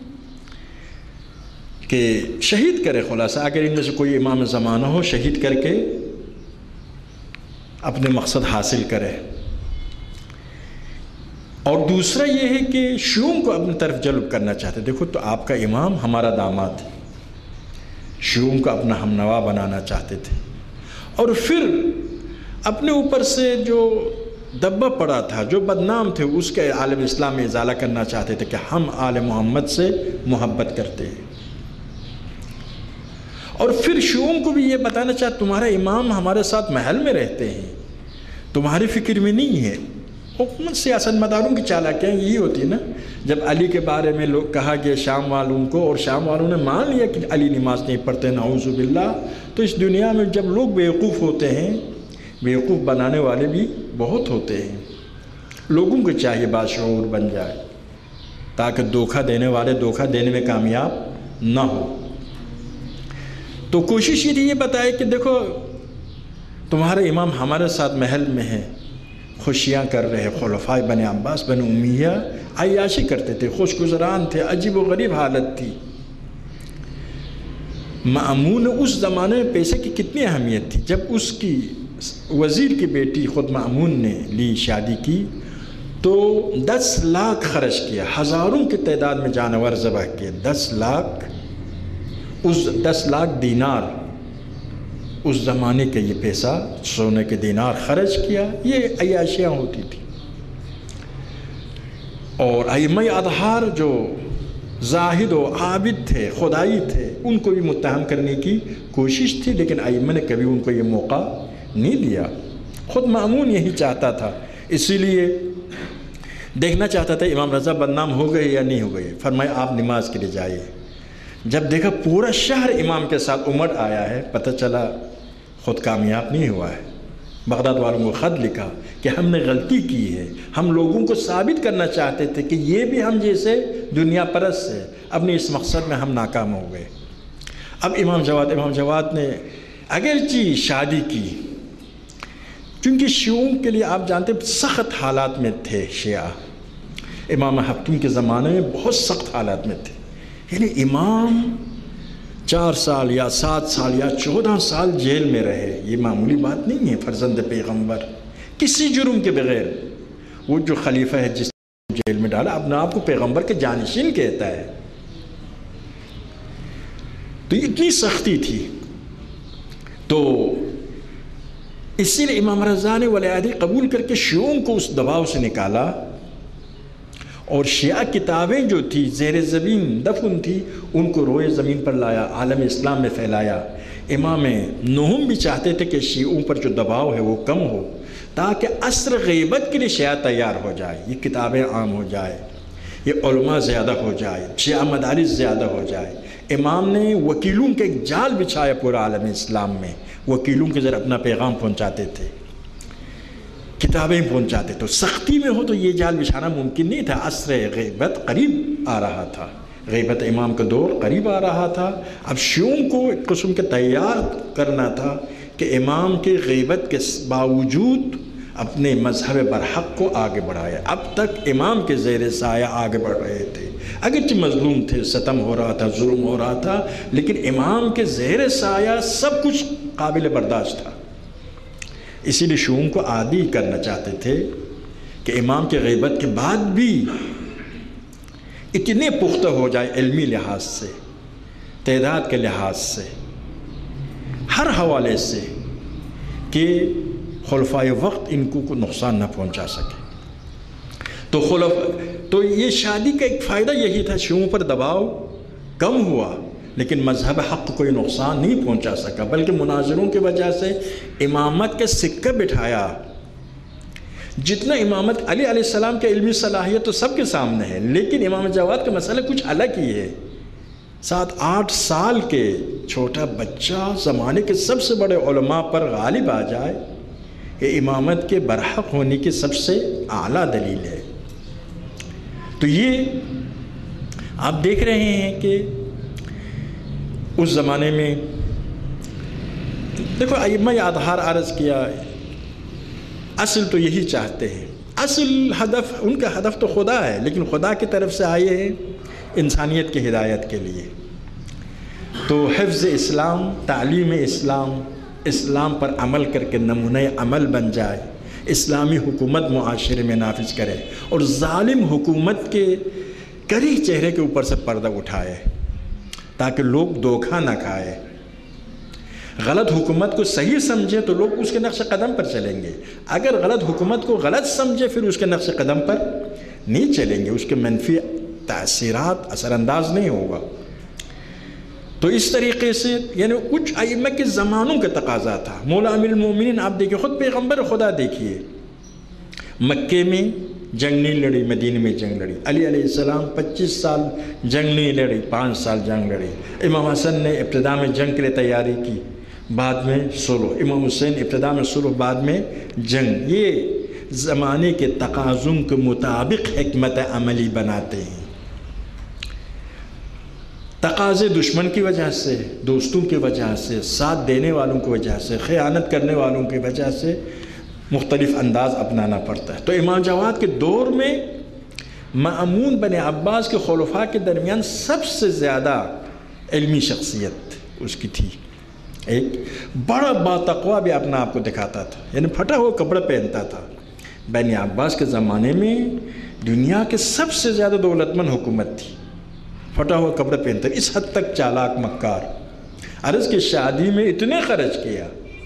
کہ شہید کرے، خلاصہ اگر ان میں سے کوئی امام زمانہ ہو شہید کر کے اپنے مقصد حاصل کرے۔ اور دوسرا یہ ہے کہ شیوعوں کو اپنی طرف جلب کرنا چاہتے، دیکھو تو آپ کا امام ہمارا داماد ہے، شیوعوں کو اپنا ہم نوا بنانا چاہتے تھے۔ اور پھر اپنے اوپر سے جو دبہ پڑا تھا، جو بدنام تھے، اس کے عالم اسلام میں ازالہ کرنا چاہتے تھے کہ ہم آل محمد سے محبت کرتے ہیں۔ اور پھر شیوعوں کو بھی یہ بتانا چاہتے تمہارا امام ہمارے ساتھ محل میں رہتے ہیں، تمہاری فکر میں نہیں ہے۔ حکومت سیاست مداروں کی چالاکیاں یہی ہوتی ہے نا، جب علی کے بارے میں لوگ کہا گیا شام والوں کو اور شام والوں نے مان لیا کہ علی نماز نہیں پڑھتے، نعوذ باللہ، تو اس دنیا میں جب لوگ بیوقوف ہوتے ہیں، بیوقوف بنانے والے بھی بہت ہوتے ہیں، لوگوں کو چاہیے باشعور بن جائے تاکہ دھوکہ دینے والے دھوکہ دینے میں کامیاب نہ ہو۔ تو کوشش یہ تھی یہ بتائے کہ دیکھو تمہارا امام ہمارے ساتھ محل میں ہے، خوشیاں کر رہے، خلفائے بن عباس بن امیہ عیاشی کرتے تھے، خوش گزران تھے، عجیب و غریب حالت تھی۔ مأمون اس زمانے میں پیسے کی کتنی اہمیت تھی، جب اس کی وزیر کی بیٹی خود مأمون نے لی شادی کی تو دس لاکھ خرچ کیا، ہزاروں کی تعداد میں جانور ذبح کیے، دس لاکھ اس دس لاکھ دینار اس زمانے کے یہ پیسہ سونے کے دینار خرچ کیا، یہ عیاشیاں ہوتی تھی۔ اور ائمہ اطہار جو زاہد و عابد تھے، خدائی تھے، ان کو بھی متہم کرنے کی کوشش تھی، لیکن ائمہ نے کبھی ان کو یہ موقع نہیں دیا۔ خود مأمون یہی چاہتا تھا، اسی لیے دیکھنا چاہتا تھا امام رضا بدنام ہو گئے یا نہیں ہو گئے۔ فرمایا آپ نماز کے لیے جائیے۔ جب دیکھا پورا شہر امام کے ساتھ امڑ آیا ہے، پتہ چلا خود کامیاب نہیں ہوا ہے، بغداد والوں کو خط لکھا کہ ہم نے غلطی کی ہے، ہم لوگوں کو ثابت کرنا چاہتے تھے کہ یہ بھی ہم جیسے دنیا پرست ہے، اپنے اس مقصد میں ہم ناکام ہو گئے۔ اب امام جواد امام جواد نے اگرچہ شادی کی، چونکہ شیعوں کے لیے آپ جانتے ہیں سخت حالات میں تھے شیعہ، امام ہفتون کے زمانے میں بہت سخت حالات میں تھے، یعنی امام چار سال یا سات سال یا چودہ سال جیل میں رہے، یہ معمولی بات نہیں ہے۔ فرزند پیغمبر کسی جرم کے بغیر، وہ جو خلیفہ ہے جس جیل میں ڈالا اپنے آپ کو پیغمبر کے جانشین کہتا ہے، تو یہ اتنی سختی تھی۔ تو اسی لیے امام رضا نے ولیعہدی قبول کر کے شیعوں کو اس دباؤ سے نکالا، اور شیعہ کتابیں جو تھی زیر زمین دفن تھی ان کو روئے زمین پر لایا، عالم اسلام میں پھیلایا۔ امام نوحم بھی چاہتے تھے کہ شیعوں پر جو دباؤ ہے وہ کم ہو، تاکہ عصر غیبت کے لیے شیعہ تیار ہو جائے، یہ کتابیں عام ہو جائے، یہ علماء زیادہ ہو جائے، شیعہ مدارس زیادہ ہو جائے۔ امام نے وکیلوں کے ایک جال بچھایا پورا عالم اسلام میں، وکیلوں کے ذریعے اپنا پیغام پہنچاتے تھے، کتابیں پہنچاتے۔ تو سختی میں ہو تو یہ جال بچھانا ممکن نہیں تھا، عصر غیبت قریب آ رہا تھا، غیبت امام کا دور قریب آ رہا تھا۔ اب شیعوں کو ایک قسم کے تیار کرنا تھا کہ امام کے غیبت کے باوجود اپنے مذہب برحق کو آگے بڑھائے۔ اب تک امام کے زیر سایہ آگے بڑھ رہے تھے، اگرچہ مظلوم تھے، ستم ہو رہا تھا، ظلم ہو رہا تھا، لیکن امام کے زیر سایہ سب کچھ قابل برداشت تھا۔ اسی لیے شیعوں کو عادی کرنا چاہتے تھے کہ امام کے غیبت کے بعد بھی اتنے پختہ ہو جائے علمی لحاظ سے، تعداد کے لحاظ سے، ہر حوالے سے، کہ خلفائے وقت ان کو کوئی نقصان نہ پہنچا سکے۔ تو خلف تو یہ شادی کا ایک فائدہ یہی تھا، شیعوں پر دباؤ کم ہوا، لیکن مذہب حق کو کوئی نقصان نہیں پہنچا سکا، بلکہ مناظروں کی وجہ سے امامت کا سکہ بٹھایا۔ جتنا امامت علی علیہ السلام کے علمی صلاحیت تو سب کے سامنے ہے، لیکن امام جواد کا مسئلہ کچھ الگ ہی ہے۔ سات آٹھ سال کے چھوٹا بچہ زمانے کے سب سے بڑے علماء پر غالب آ جائے، یہ امامت کے برحق ہونے کی سب سے اعلیٰ دلیل ہے۔ تو یہ آپ دیکھ رہے ہیں کہ اس زمانے میں دیکھو ائمہ اظہار عرض کیا، اصل تو یہی چاہتے ہیں، اصل ہدف ان کا ہدف تو خدا ہے، لیکن خدا کی طرف سے آئے ہیں انسانیت کی ہدایت کے لیے۔ تو حفظ اسلام، تعلیم اسلام، اسلام پر عمل کر کے نمونہ عمل بن جائے، اسلامی حکومت معاشرے میں نافذ کرے، اور ظالم حکومت کے کری چہرے کے اوپر سے پردہ اٹھائے، تاکہ لوگ دھوکہ نہ کھائے۔ غلط حکومت کو صحیح سمجھے تو لوگ اس کے نقش قدم پر چلیں گے، اگر غلط حکومت کو غلط سمجھے پھر اس کے نقش قدم پر نہیں چلیں گے، اس کے منفی تاثیرات اثر انداز نہیں ہوگا۔ تو اس طریقے سے یعنی کچھ ائمہ کے زمانوں کا تقاضا تھا۔ مولا امیر المومنین آپ دیکھیں، خود پیغمبر خدا دیکھیے، مکے میں جنگ نہیں لڑی، مدینہ میں جنگ لڑی۔ علی علیہ السلام پچیس سال جنگ نہیں لڑی، پانچ سال جنگ لڑی۔ امام حسن نے ابتدا میں جنگ کے لیے تیاری کی، بعد میں صلح۔ امام حسین ابتدا میں صلح، بعد میں جنگ۔ یہ زمانے کے تقاضوں کے مطابق حکمت عملی بناتے ہیں۔ تقاضے دشمن کی وجہ سے، دوستوں کی وجہ سے، ساتھ دینے والوں کی وجہ سے، خیانت کرنے والوں کی وجہ سے مختلف انداز اپنانا پڑتا ہے۔ تو امام جواد کے دور میں مأمون بن عباس کے خلفاء کے درمیان سب سے زیادہ علمی شخصیت اس کی تھی۔ ایک بڑا باتقوا بھی اپنا آپ کو دکھاتا تھا، یعنی پھٹا ہوا کپڑا پہنتا تھا۔ بن عباس کے زمانے میں دنیا کے سب سے زیادہ دولت مند حکومت تھی، پھٹا ہوا کپڑا پہنتا، اس حد تک چالاک مکار۔ عرض کی شادی میں اتنے خرچ کیا،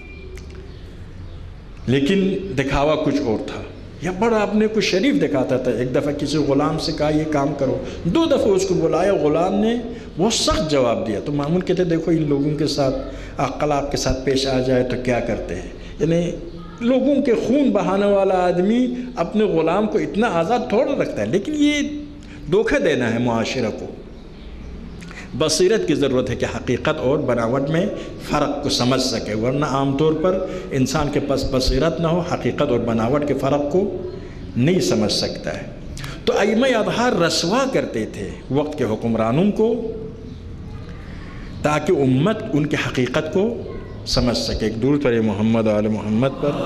لیکن دکھاوا کچھ اور تھا، یا بڑا اپنے کو شریف دکھاتا تھا۔ ایک دفعہ کسی غلام سے کہا یہ کام کرو، دو دفعہ اس کو بلایا، غلام نے وہ سخت جواب دیا۔ تو مامون کہتے دیکھو ان لوگوں کے ساتھ عقل آپ کے ساتھ پیش آ جائے تو کیا کرتے ہیں، یعنی لوگوں کے خون بہانے والا آدمی اپنے غلام کو اتنا آزاد تھوڑا رکھتا ہے، لیکن یہ دھوکہ دینا ہے معاشرہ کو۔ بصیرت کی ضرورت ہے کہ حقیقت اور بناوٹ میں فرق کو سمجھ سکے، ورنہ عام طور پر انسان کے پاس بصیرت نہ ہو حقیقت اور بناوٹ کے فرق کو نہیں سمجھ سکتا ہے۔ تو ائمہ اظہار رسوا کرتے تھے وقت کے حکمرانوں کو تاکہ امت ان کی حقیقت کو سمجھ سکے۔ ایک درود پڑھیں محمد و آل محمد پر۔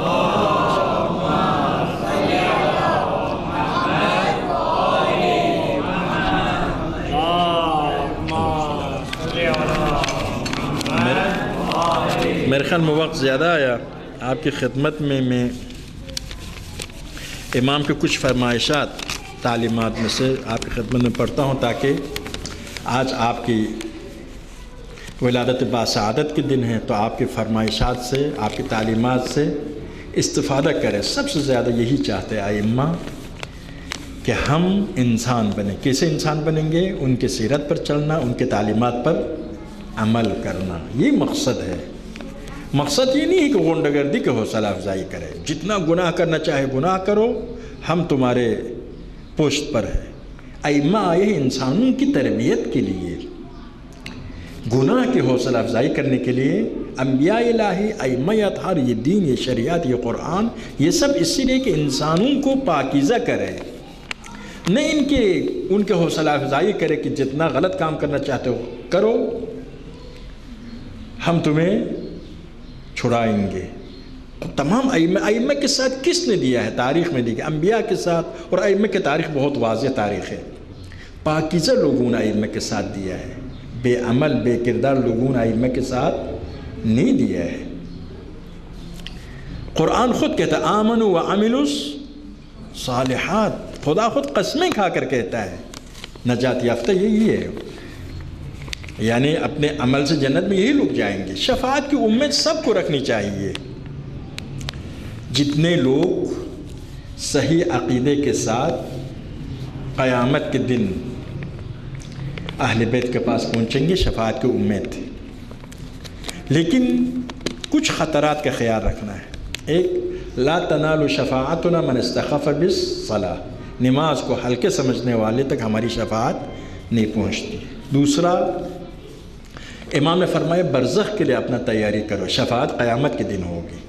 میرے خیال میں وقت زیادہ آیا، آپ کی خدمت میں میں امام کے کچھ فرمائشات تعلیمات میں سے آپ کی خدمت میں پڑھتا ہوں تاکہ آج آپ کی ولادت باسعادت کے دن ہے تو آپ کی فرمائشات سے، آپ کی تعلیمات سے استفادہ کریں۔ سب سے زیادہ یہی چاہتے ہیں ائمہ کہ ہم انسان بنیں۔ کیسے انسان بنیں گے؟ ان کی سیرت پر چلنا، ان کے تعلیمات پر عمل کرنا، یہ مقصد ہے۔ مقصد یہ نہیں ہے کہ غنڈہ گردی کی حوصلہ افزائی کرے، جتنا گناہ کرنا چاہے گناہ کرو، ہم تمہارے پشت پر ہیں۔ ائمہ آئے ہیں انسانوں کی تربیت کے لیے، گناہ کی حوصلہ افزائی کرنے کے لیے۔ انبیاء الہی، ائمہ اطہار، یہ دین، یہ شریعت، یہ قرآن، یہ سب اسی لیے کہ انسانوں کو پاکیزہ کرے، نہ ان کے ان کے حوصلہ افزائی کرے کہ جتنا غلط کام کرنا چاہتے ہو کرو، ہم تمہیں چھڑائیں گے۔ تمام ائمہ ائمہ کے ساتھ کس نے دیا ہے؟ تاریخ میں دیا، انبیاء کے ساتھ، اور ائمہ کی تاریخ بہت واضح تاریخ ہے۔ پاکیزہ لوگوں نے ائمہ کے ساتھ دیا ہے، بے عمل بے کردار لوگوں نے ائمہ کے ساتھ نہیں دیا ہے۔ قرآن خود کہتا ہے آمنوا وعملوا الصالحات، خدا خود قسمیں کھا کر کہتا ہے نجات یافتہ یہی ہے، یعنی اپنے عمل سے جنت میں یہی لوگ جائیں گے۔ شفاعت کی امید سب کو رکھنی چاہیے، جتنے لوگ صحیح عقیدے کے ساتھ قیامت کے دن اہل بیت کے پاس پہنچیں گے، شفاعت کی امید تھی۔ لیکن کچھ خطرات کا خیال رکھنا ہے۔ ایک، لا تنال شفاعتنا من استخف بالصلاۃ، نماز کو ہلکے سمجھنے والے تک ہماری شفاعت نہیں پہنچتی۔ دوسرا، امام نے فرمایا برزخ کے لیے اپنا تیاری کرو، شفاعت قیامت کے دن ہوگی،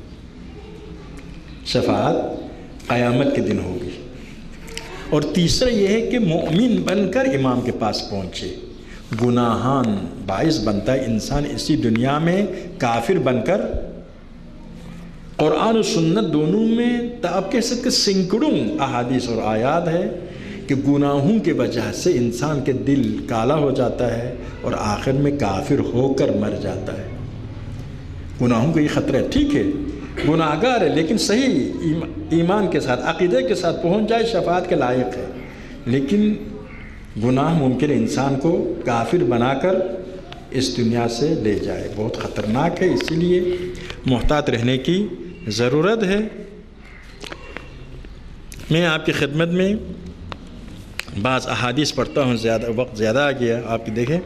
شفاعت قیامت کے دن ہوگی۔ اور تیسرا یہ ہے کہ مومن بن کر امام کے پاس پہنچے۔ گناہان باعث بنتا ہے انسان اسی دنیا میں کافر بن کر۔ قرآن و سنت دونوں میں آپ کہہ سکتے سینکڑوں احادیث اور آیات ہے کہ گناہوں کی وجہ سے انسان کے دل کالا ہو جاتا ہے اور آخر میں کافر ہو کر مر جاتا ہے۔ گناہوں کا یہ خطرہ ہے، ٹھیک ہے گناہگار ہے لیکن صحیح ایمان کے ساتھ عقیدے کے ساتھ پہنچ جائے، شفاعت کے لائق ہے، لیکن گناہ ممکن انسان کو کافر بنا کر اس دنیا سے لے جائے، بہت خطرناک ہے، اسی لیے محتاط رہنے کی ضرورت ہے۔ میں آپ کی خدمت میں بعض احادیث پڑھتا ہوں، زیادہ وقت زیادہ آ گیا، آپ کی دیکھیں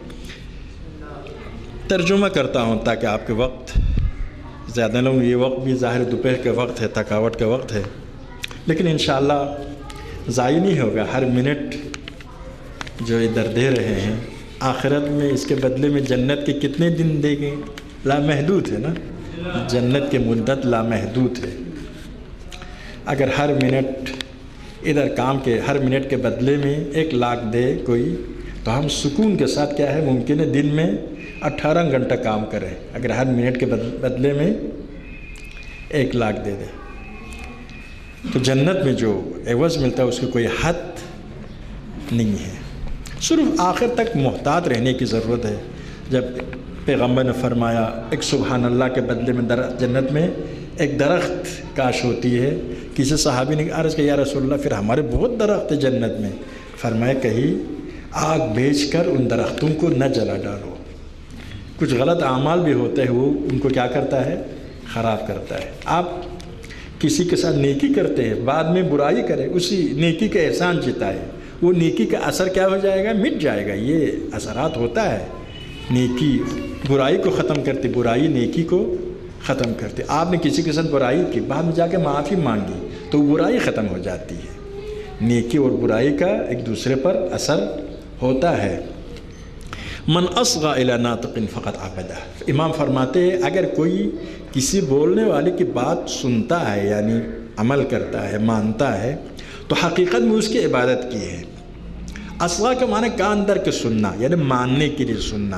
ترجمہ کرتا ہوں تاکہ آپ کے وقت زیادہ لوں۔ یہ وقت بھی ظاہر دوپہر کے وقت ہے، تھکاوٹ کا وقت ہے، لیکن انشاءاللہ ضائع نہیں ہوگا۔ ہر منٹ جو ادھر دے رہے ہیں آخرت میں اس کے بدلے میں جنت کے کتنے دن دے گے؟ لامحدود ہے نا، جنت کے مدت لامحدود ہے۔ اگر ہر منٹ ادھر کام کے ہر منٹ کے بدلے میں ایک لاکھ دے کوئی، تو ہم سکون کے ساتھ کیا ہے ممکن ہے دن میں اٹھارہ گھنٹہ کام کریں، اگر ہر منٹ کے بدلے میں ایک لاکھ دے دیں تو جنت میں جو عوض ملتا ہے اس کی کوئی حد نہیں ہے۔ صرف آخر تک محتاط رہنے کی ضرورت ہے۔ جب پیغمبر نے فرمایا ایک سبحان اللہ کے بدلے میں جنت میں ایک درخت کاش ہوتی ہے، کسی صحابی نے عرض کیا یا رسول اللہ پھر ہمارے بہت درخت ہے جنت میں، فرمایا کہیں آگ بھیج کر ان درختوں کو نہ جلا ڈالو، کچھ غلط اعمال بھی ہوتے ہیں وہ ان کو کیا کرتا ہے خراب کرتا ہے۔ آپ کسی کے ساتھ نیکی کرتے ہیں بعد میں برائی کرے، اسی نیکی کا احسان جتائے، وہ نیکی کا اثر کیا ہو جائے گا مٹ جائے گا، یہ اثرات ہوتا ہے۔ نیکی برائی کو ختم کرتی، برائی نیکی کو ختم کرتے۔ آپ نے کسی کے ساتھ برائی کی بعد میں جا کے معافی مانگی تو برائی ختم ہو جاتی ہے۔ نیکی اور برائی کا ایک دوسرے پر اثر ہوتا ہے۔ من اصغى الى ناطق فقط عبدہ. امام فرماتے ہیں اگر کوئی کسی بولنے والے کی بات سنتا ہے یعنی عمل کرتا ہے مانتا ہے تو حقیقت میں اس کی عبادت کی ہے. اصغى کا معنی کان در کے سننا یعنی ماننے کے لیے سننا.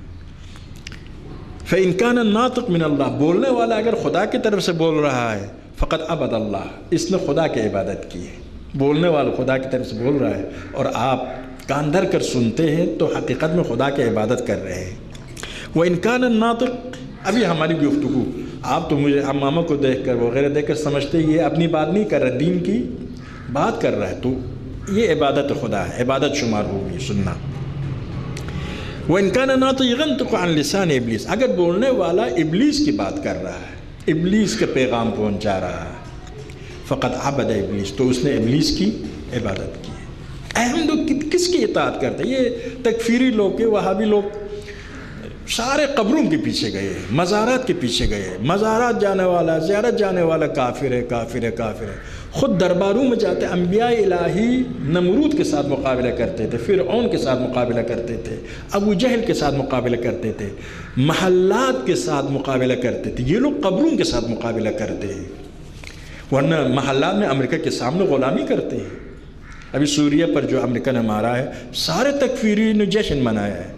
فإن كان الناطق من اللہ بولنے والا اگر خدا کی طرف سے بول رہا ہے فقط عبد اللہ اس نے خدا کی عبادت کی ہے. بولنے والا خدا کی طرف سے بول رہا ہے اور آپ کان دھر کر سنتے ہیں تو حقیقت میں خدا کی عبادت کر رہے ہیں. وإن كان الناطق ابھی ہماری گفتگو آپ تو مجھے امامہ کو دیکھ کر وغیرہ دیکھ کر سمجھتے یہ اپنی بات نہیں کر رہا دین کی بات کر رہا ہے تو یہ عبادت خدا ہے عبادت شمار ہوگی سننا. وإن كان ناطقا ينطق عن لسان ابلیس اگر بولنے والا ابلیس کی بات کر رہا ہے ابلیس کے پیغام پہنچا رہا ہے فقط عبد ابلیس تو اس نے ابلیس کی عبادت کی ہے. اہم لوگ کس کی اطاعت کرتے ہیں؟ یہ تکفیری لوگ کے وہابی لوگ سارے قبروں کے پیچھے گئے ہیں مزارات کے پیچھے گئے ہیں. مزارات جانے والا زیارت جانے والا کافر ہے کافر ہے کافر ہے. خود درباروں میں جاتے انبیاء الہی نمرود کے ساتھ مقابلہ کرتے تھے فرعون کے ساتھ مقابلہ کرتے تھے ابو جہل کے ساتھ مقابلہ کرتے تھے محلات کے ساتھ مقابلہ کرتے تھے. یہ لوگ قبروں کے ساتھ مقابلہ کرتے ہیں ورنہ محلات میں امریکہ کے سامنے غلامی کرتے ہیں. ابھی سوریہ پر جو امریکہ نے مارا ہے سارے تکفیری نے جشن منایا ہے.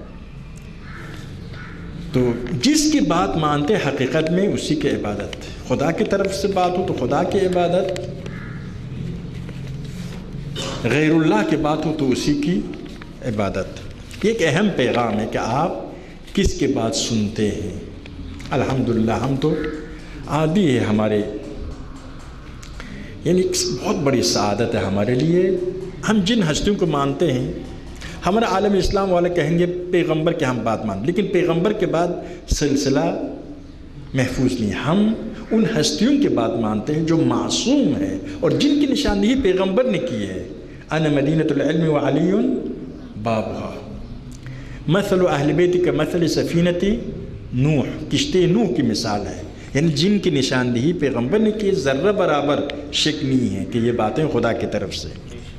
تو جس کی بات مانتے حقیقت میں اسی کی عبادت. خدا کی طرف سے بات ہو تو خدا کی عبادت غیر اللہ کی بات ہو تو اسی کی عبادت. یہ ایک اہم پیغام ہے کہ آپ کس کی بات سنتے ہیں. الحمدللہ ہم تو عادی ہے ہمارے یعنی بہت بڑی سعادت ہے ہمارے لیے. ہم جن ہستیوں کو مانتے ہیں ہمارا عالم اسلام والے کہیں گے پیغمبر کے ہم بات مان لیکن پیغمبر کے بعد سلسلہ محفوظ نہیں. ہم ان ہستیوں کے بات مانتے ہیں جو معصوم ہے اور جن کی نشاندہی پیغمبر نے کی ہے. انا مدینۃ العلم وعلی بابها مثل اہل بیت کا مثل سفینۃ نوح کشتی نوح کی مثال ہے. یعنی جن کی نشاندہی پیغمبر نے کی ذرہ برابر شک نہیں ہے کہ یہ باتیں خدا کی طرف سے.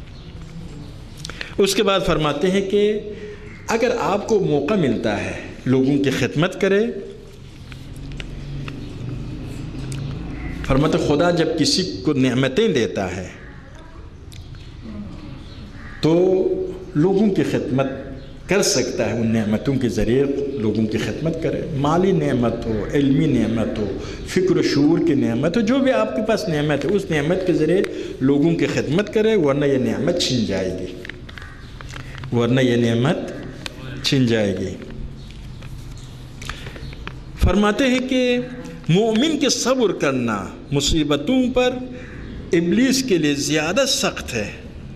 اس کے بعد فرماتے ہیں کہ اگر آپ کو موقع ملتا ہے لوگوں کی خدمت کرے. فرماتے خدا جب کسی کو نعمتیں دیتا ہے تو لوگوں کی خدمت کر سکتا ہے. ان نعمتوں کے ذریعے لوگوں کی خدمت کرے. مالی نعمت ہو علمی نعمت ہو فکر و شعور کی نعمت ہو جو بھی آپ کے پاس نعمت ہے اس نعمت کے ذریعے لوگوں کی خدمت کرے ورنہ یہ نعمت چھن جائے گی ورنہ یہ نعمت چھن جائے گی. فرماتے ہیں کہ مومن کے صبر کرنا مصیبتوں پر ابلیس کے لیے زیادہ سخت ہے.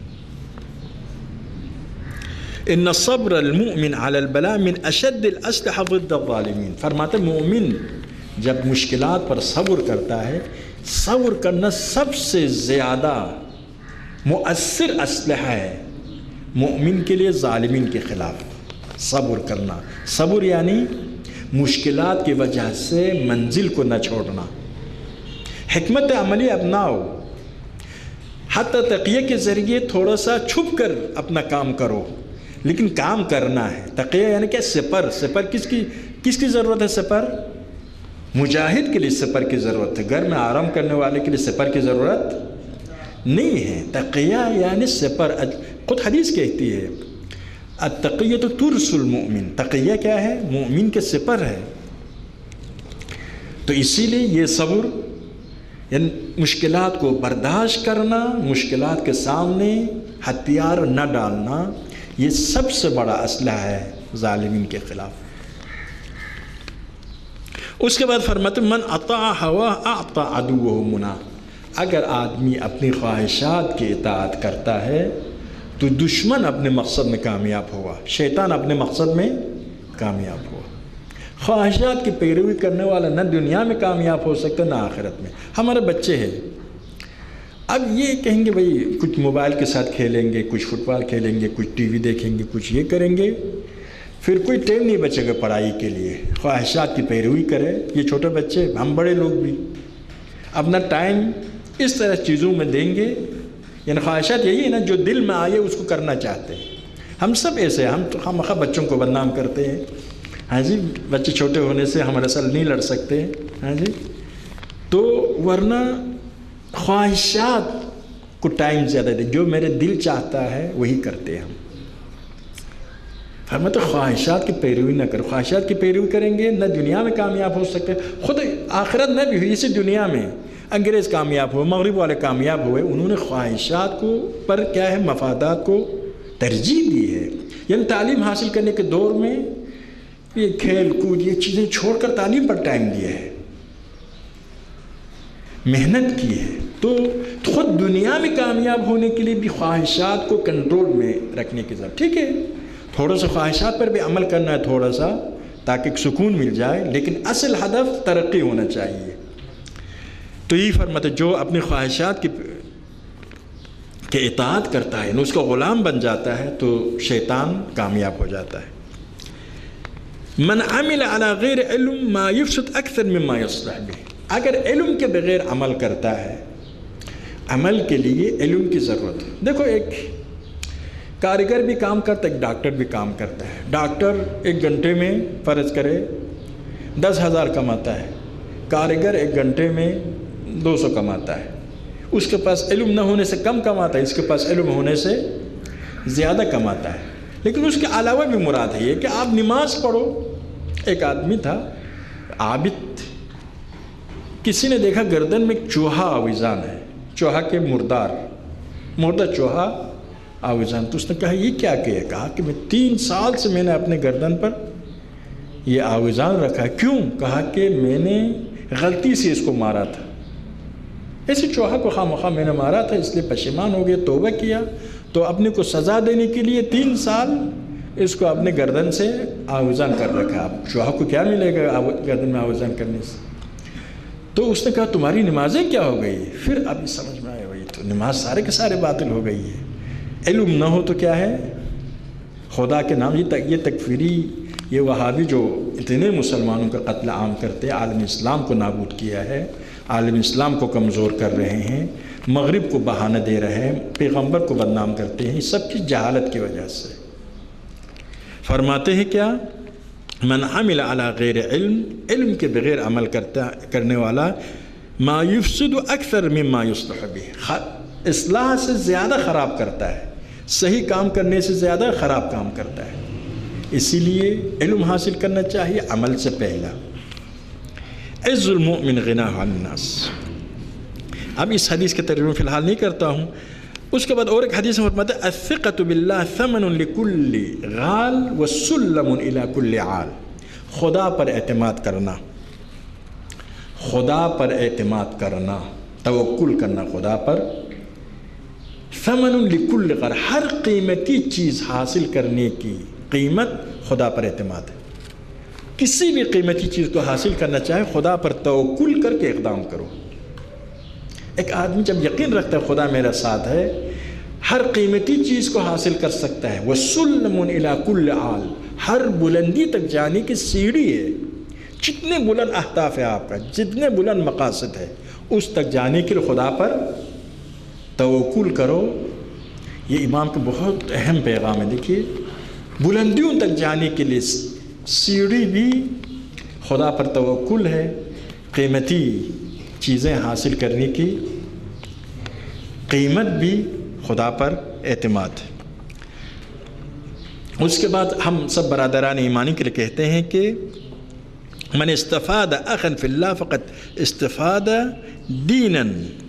ان صبر المؤمن علی البلاء من اشد الاسلحہ ضد الظالمین. فرماتے مومن جب مشکلات پر صبر کرتا ہے صبر کرنا سب سے زیادہ مؤثر اسلحہ ہے مومن کے لیے ظالمین کے خلاف. صبر کرنا صبر یعنی مشکلات کی وجہ سے منزل کو نہ چھوڑنا. حکمت عملی اپناؤ حتی تقیہ کے ذریعے تھوڑا سا چھپ کر اپنا کام کرو لیکن کام کرنا ہے. تقیہ یعنی کہ سپر سپر کس کی کس کی ضرورت ہے؟ سپر مجاہد کے لیے سپر کی ضرورت ہے. گھر میں آرام کرنے والے کے لیے سپر کی ضرورت نہیں ہے. تقیہ یعنی سپر. خود حدیث کہتی ہے التقیۃ ترس المؤمن. تقیہ کیا ہے؟ مومن کے سپر ہے. تو اسی لیے یہ صبر یعنی مشکلات کو برداشت کرنا مشکلات کے سامنے ہتھیار نہ ڈالنا یہ سب سے بڑا اسلحہ ہے ظالمین کے خلاف. اس کے بعد فرماتے من اطاع ہوا اعطى عدوہ منا. اگر آدمی اپنی خواہشات کی اطاعت کرتا ہے تو دشمن اپنے مقصد میں کامیاب ہوا شیطان اپنے مقصد میں کامیاب ہوا. خواہشات کی پیروی کرنے والا نہ دنیا میں کامیاب ہو سکتا نہ آخرت میں. ہمارے بچے ہیں اب یہ کہیں گے بھئی کچھ موبائل کے ساتھ کھیلیں گے کچھ فٹ بال کھیلیں گے کچھ ٹی وی دیکھیں گے کچھ یہ کریں گے پھر کوئی ٹائم نہیں بچے گا پڑھائی کے لیے. خواہشات کی پیروی کرے. یہ چھوٹے بچے ہم بڑے لوگ بھی اپنا ٹائم اس طرح چیزوں میں دیں گے. یعنی خواہشات یہی ہے نا جو دل میں آئے اس کو کرنا چاہتے ہیں. ہم سب ایسے ہیں، ہم تو ہم خواہ بچوں کو بدنام کرتے ہیں، ہاں جی، بچے چھوٹے ہونے سے ہمارے ساتھ نہیں لڑ سکتے، ہاں جی، تو ورنہ خواہشات کو ٹائم زیادہ دے، جو میرے دل چاہتا ہے وہی کرتے ہیں ہم۔ فرماتے خواہشات کی پیروی نہ کرو، خواہشات کی پیروی کریں گے نہ دنیا میں کامیاب ہو سکتے، خود آخرت میں بھی ہوئی، اسی دنیا میں انگریز کامیاب ہوئے، مغرب والے کامیاب ہوئے، انہوں نے خواہشات کو پر کیا ہے مفادات کو ترجیح دی ہے۔ یعنی تعلیم حاصل کرنے کے دور میں یہ کھیل کود یہ چیزیں چھوڑ کر تعلیم پر ٹائم دیا ہے، محنت کی ہے۔ تو خود دنیا میں کامیاب ہونے کے لیے بھی خواہشات کو کنٹرول میں رکھنے کی ضرورت، ٹھیک ہے، تھوڑا سا خواہشات پر بھی عمل کرنا ہے تھوڑا سا، تاکہ سکون مل جائے، لیکن اصل ہدف ترقی ہونا چاہیے۔ تو یہ فرماتے جو اپنی خواہشات کی کہ اطاعت کرتا ہے، اس کا غلام بن جاتا ہے، تو شیطان کامیاب ہو جاتا ہے۔ من عمل على غیر علم ما یفسد اکثر مما یصلح به، اگر علم کے بغیر عمل کرتا ہے، عمل کے لیے علم کی ضرورت ہے۔ دیکھو ایک کاریگر بھی کام کرتا ہے، ایک ڈاکٹر بھی کام کرتا ہے۔ ڈاکٹر ایک گھنٹے میں فرض کرے دس ہزار کماتا ہے، کاریگر ایک گھنٹے میں دو سو کماتا ہے۔ اس کے پاس علم نہ ہونے سے کم کماتا ہے، اس کے پاس علم ہونے سے زیادہ کماتا ہے۔ لیکن اس کے علاوہ بھی مراد ہے یہ کہ آپ نماز پڑھو۔ ایک آدمی تھا عابد، کسی نے دیکھا گردن میں ایک چوہا آویزان ہے، چوہا کے مردار مردہ چوہا آویزان، تو اس نے کہا یہ کیا کیا؟ کہا کہ میں تین سال سے میں نے اپنے گردن پر یہ آویزان رکھا ہے۔ کیوں؟ کہا کہ میں نے غلطی سے اس کو مارا تھا، ایسے چوہا کو خواہ مخواہ میں نے مارا تھا، اس لیے پشیمان ہو گیا، توبہ کیا، تو اپنے کو سزا دینے کے لیے تین سال اس کو اپنے گردن سے آویزان کر رکھا۔ اب چوہا کو کیا ملے گا گردن میں آویزان کرنے سے؟ تو اس نے کہا تمہاری نمازیں کیا ہو گئی؟ پھر ابھی سمجھ میں آیا وہی تو نماز سارے کے سارے باطل ہو گئی ہے۔ علم نہ ہو تو کیا ہے، خدا کے نام یہ تکفیری یہ وہابی جو اتنے مسلمانوں کا قتل عام کرتے عالم اسلام کو نابود کیا ہے، عالم اسلام کو کمزور کر رہے ہیں، مغرب کو بہانہ دے رہے ہیں، پیغمبر کو بدنام کرتے ہیں، سب کی جہالت کی وجہ سے۔ فرماتے ہیں کیا؟ من عمل علی غیر علم، علم کے بغیر عمل کرتا کرنے والا ما یفسد اکثر مما یصلح به، اصلاح سے زیادہ خراب کرتا ہے، صحیح کام کرنے سے زیادہ خراب کام کرتا ہے۔ اسی لیے علم حاصل کرنا چاہیے عمل سے پہلا۔ عز المؤمن غناہ عن الناس۔ اب اس حدیث کے ترجمے فی الحال نہیں کرتا ہوں۔ اس کے بعد اور ایک حدیث میں فرماتا ہے الثقۃ باللہ ثمن لکل غال وسلم الی کل عال، خدا پر اعتماد کرنا، خدا پر اعتماد کرنا، توکل کرنا خدا پر، ثمن لکل غال، ہر قیمتی چیز حاصل کرنے کی قیمت خدا پر اعتماد ہے۔ کسی بھی قیمتی چیز کو حاصل کرنا چاہے خدا پر توکل کر کے اقدام کرو۔ ایک آدمی جب یقین رکھتا ہے خدا میرا ساتھ ہے، ہر قیمتی چیز کو حاصل کر سکتا ہے۔ وَسُلَّمٌ إِلَىٰ كُلِّ عَالٍ، ہر بلندی تک جانے کی سیڑھی ہے، جتنے بلند اہداف ہے آپ کا، جتنے بلند مقاصد ہے، اس تک جانے کے لیے خدا پر توکل کرو۔ یہ امام کا بہت اہم پیغام ہے۔ دیکھیے بلندیوں تک جانے کے لیے سیڑھی بھی خدا پر توکل ہے، قیمتی چیزیں حاصل کرنے کی قیمت بھی خدا پر اعتماد ہے۔ اس کے بعد ہم سب برادران ایمانی کے لیے کہتے ہیں کہ من استفاد اخا فی اللہ فقط استفاد دینا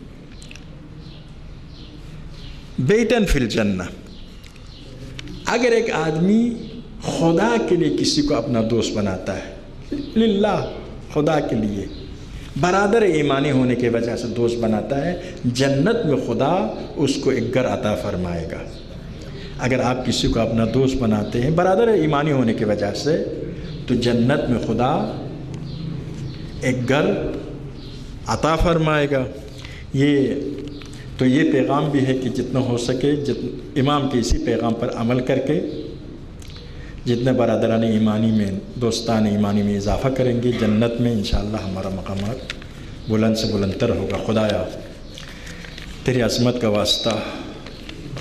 بیتا فی الجنہ۔ اگر ایک آدمی خدا کے لیے کسی کو اپنا دوست بناتا ہے، للہ خدا کے لیے، برادر ایمانی ہونے کی وجہ سے دوست بناتا ہے، جنت میں خدا اس کو ایک گھر عطا فرمائے گا۔ اگر آپ کسی کو اپنا دوست بناتے ہیں برادر ایمانی ہونے کی وجہ سے، تو جنت میں خدا ایک گھر عطا فرمائے گا۔ یہ تو یہ پیغام بھی ہے کہ جتنا ہو سکے جتنا امام کے اسی پیغام پر عمل کر کے جتنے برادران ایمانی میں دوستان ایمانی میں اضافہ کریں گے، جنت میں انشاءاللہ ہمارا مقامات بلند سے بلند تر ہوگا۔ خدایا تیری عظمت کا واسطہ،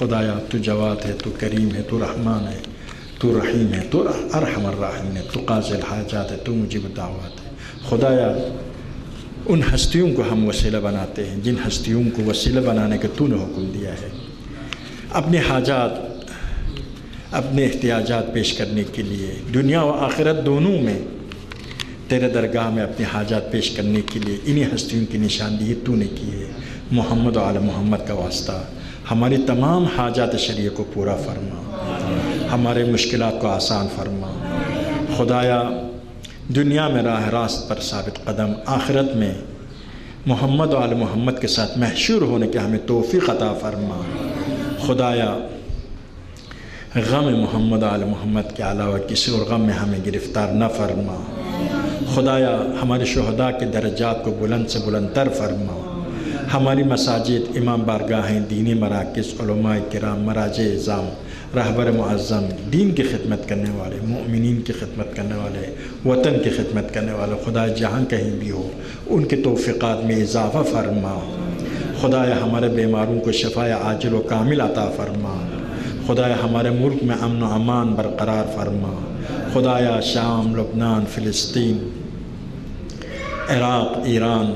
خدایا تو جواد ہے، تو کریم ہے، تو رحمان ہے، تو رحیم ہے، تو ارحم الراحمین ہے، تو قاضی الحاجات ہے، تو مجیب الدعوات ہے۔ خدایا ان ہستیوں کو ہم وسیلہ بناتے ہیں جن ہستیوں کو وسیلہ بنانے کے تو نے حکم دیا ہے، اپنے حاجات اپنے احتیاجات پیش کرنے کے لیے دنیا و آخرت دونوں میں تیرے درگاہ میں اپنے حاجات پیش کرنے کے لیے انہی ہستیوں کی نشاندہی تو نے کی ہے۔ محمد و آل محمد کا واسطہ ہماری تمام حاجات شرعیہ کو پورا فرما، ہمارے مشکلات کو آسان فرما۔ خدایا دنیا میں راہ راست پر ثابت قدم، آخرت میں محمد و آل محمد کے ساتھ محشور ہونے کے ہمیں توفیق عطا فرما۔ خدایا غم محمد و آل محمد کے علاوہ کسی اور غم میں ہمیں گرفتار نہ فرما۔ خدایا ہمارے شہداء کے درجات کو بلند سے بلند تر فرما۔ ہماری مساجد، امام بارگاہیں، دینی مراکز، علماء کرام، مراجع اعظام، رہبر معظم، دین کی خدمت کرنے والے، مؤمنین کی خدمت کرنے والے، وطن کی خدمت کرنے والے، خدا جہاں کہیں بھی ہو ان کے توفیقات میں اضافہ فرما۔ خدایا ہمارے بیماروں کو شفا عاجل و کامل عطا فرما۔ خدایا ہمارے ملک میں امن و امان برقرار فرما۔ خدایا شام، لبنان، فلسطین، عراق، ایران،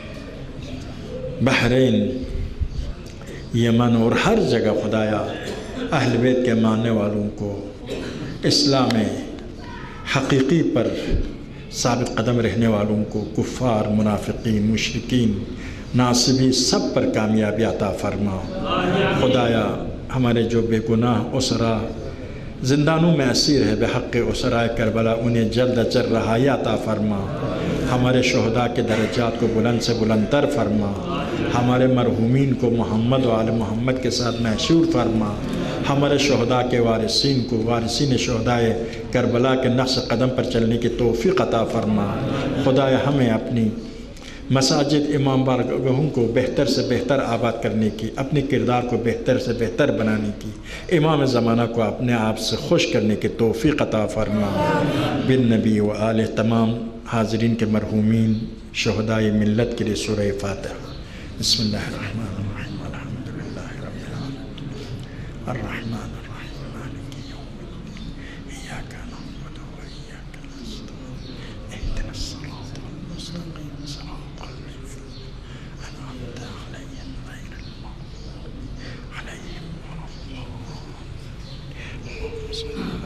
بحرین، یمن اور ہر جگہ خدایا اہل بیت کے ماننے والوں کو اسلام حقیقی پر ثابت قدم رہنے والوں کو کفار، منافقین، مشرکین، ناصبی سب پر کامیابی عطا فرما۔ خدایا ہمارے جو بے گناہ اسرا زندانوں میں اسیر ہے بحق اسرائے کربلا انہیں جلد از جلد رہائی عطا فرما۔ ہمارے شہداء کے درجات کو بلند سے بلند تر فرما۔ ہمارے مرحومین کو محمد و آل محمد کے ساتھ محشور فرما۔ ہمارے شہداء کے وارثین کو وارثین شہداء کربلا کے نقش قدم پر چلنے کی توفیق عطا فرما۔ خدایا ہمیں اپنی مساجد، امام بارگاہوں کو بہتر سے بہتر آباد کرنے کی، اپنے کردار کو بہتر سے بہتر بنانے کی، امام زمانہ کو اپنے آپ سے خوش کرنے کی توفیق عطا فرما۔ بالنبی و آلہ تمام حاضرین کے مرحومین شہداء ملت کے لیے سورہ فاتحہ۔ بسم اللہ الرحمن الرحیم، الحمدللہ رب العالمین، الرحمن الرحیم، مالک یوم الدین، ایاک نعبد و ایاک نستعین، اہدنا الصراط المستقیم، صراط الذین انعمت علیہم غیر المغضوب علیہم ولا الضالین۔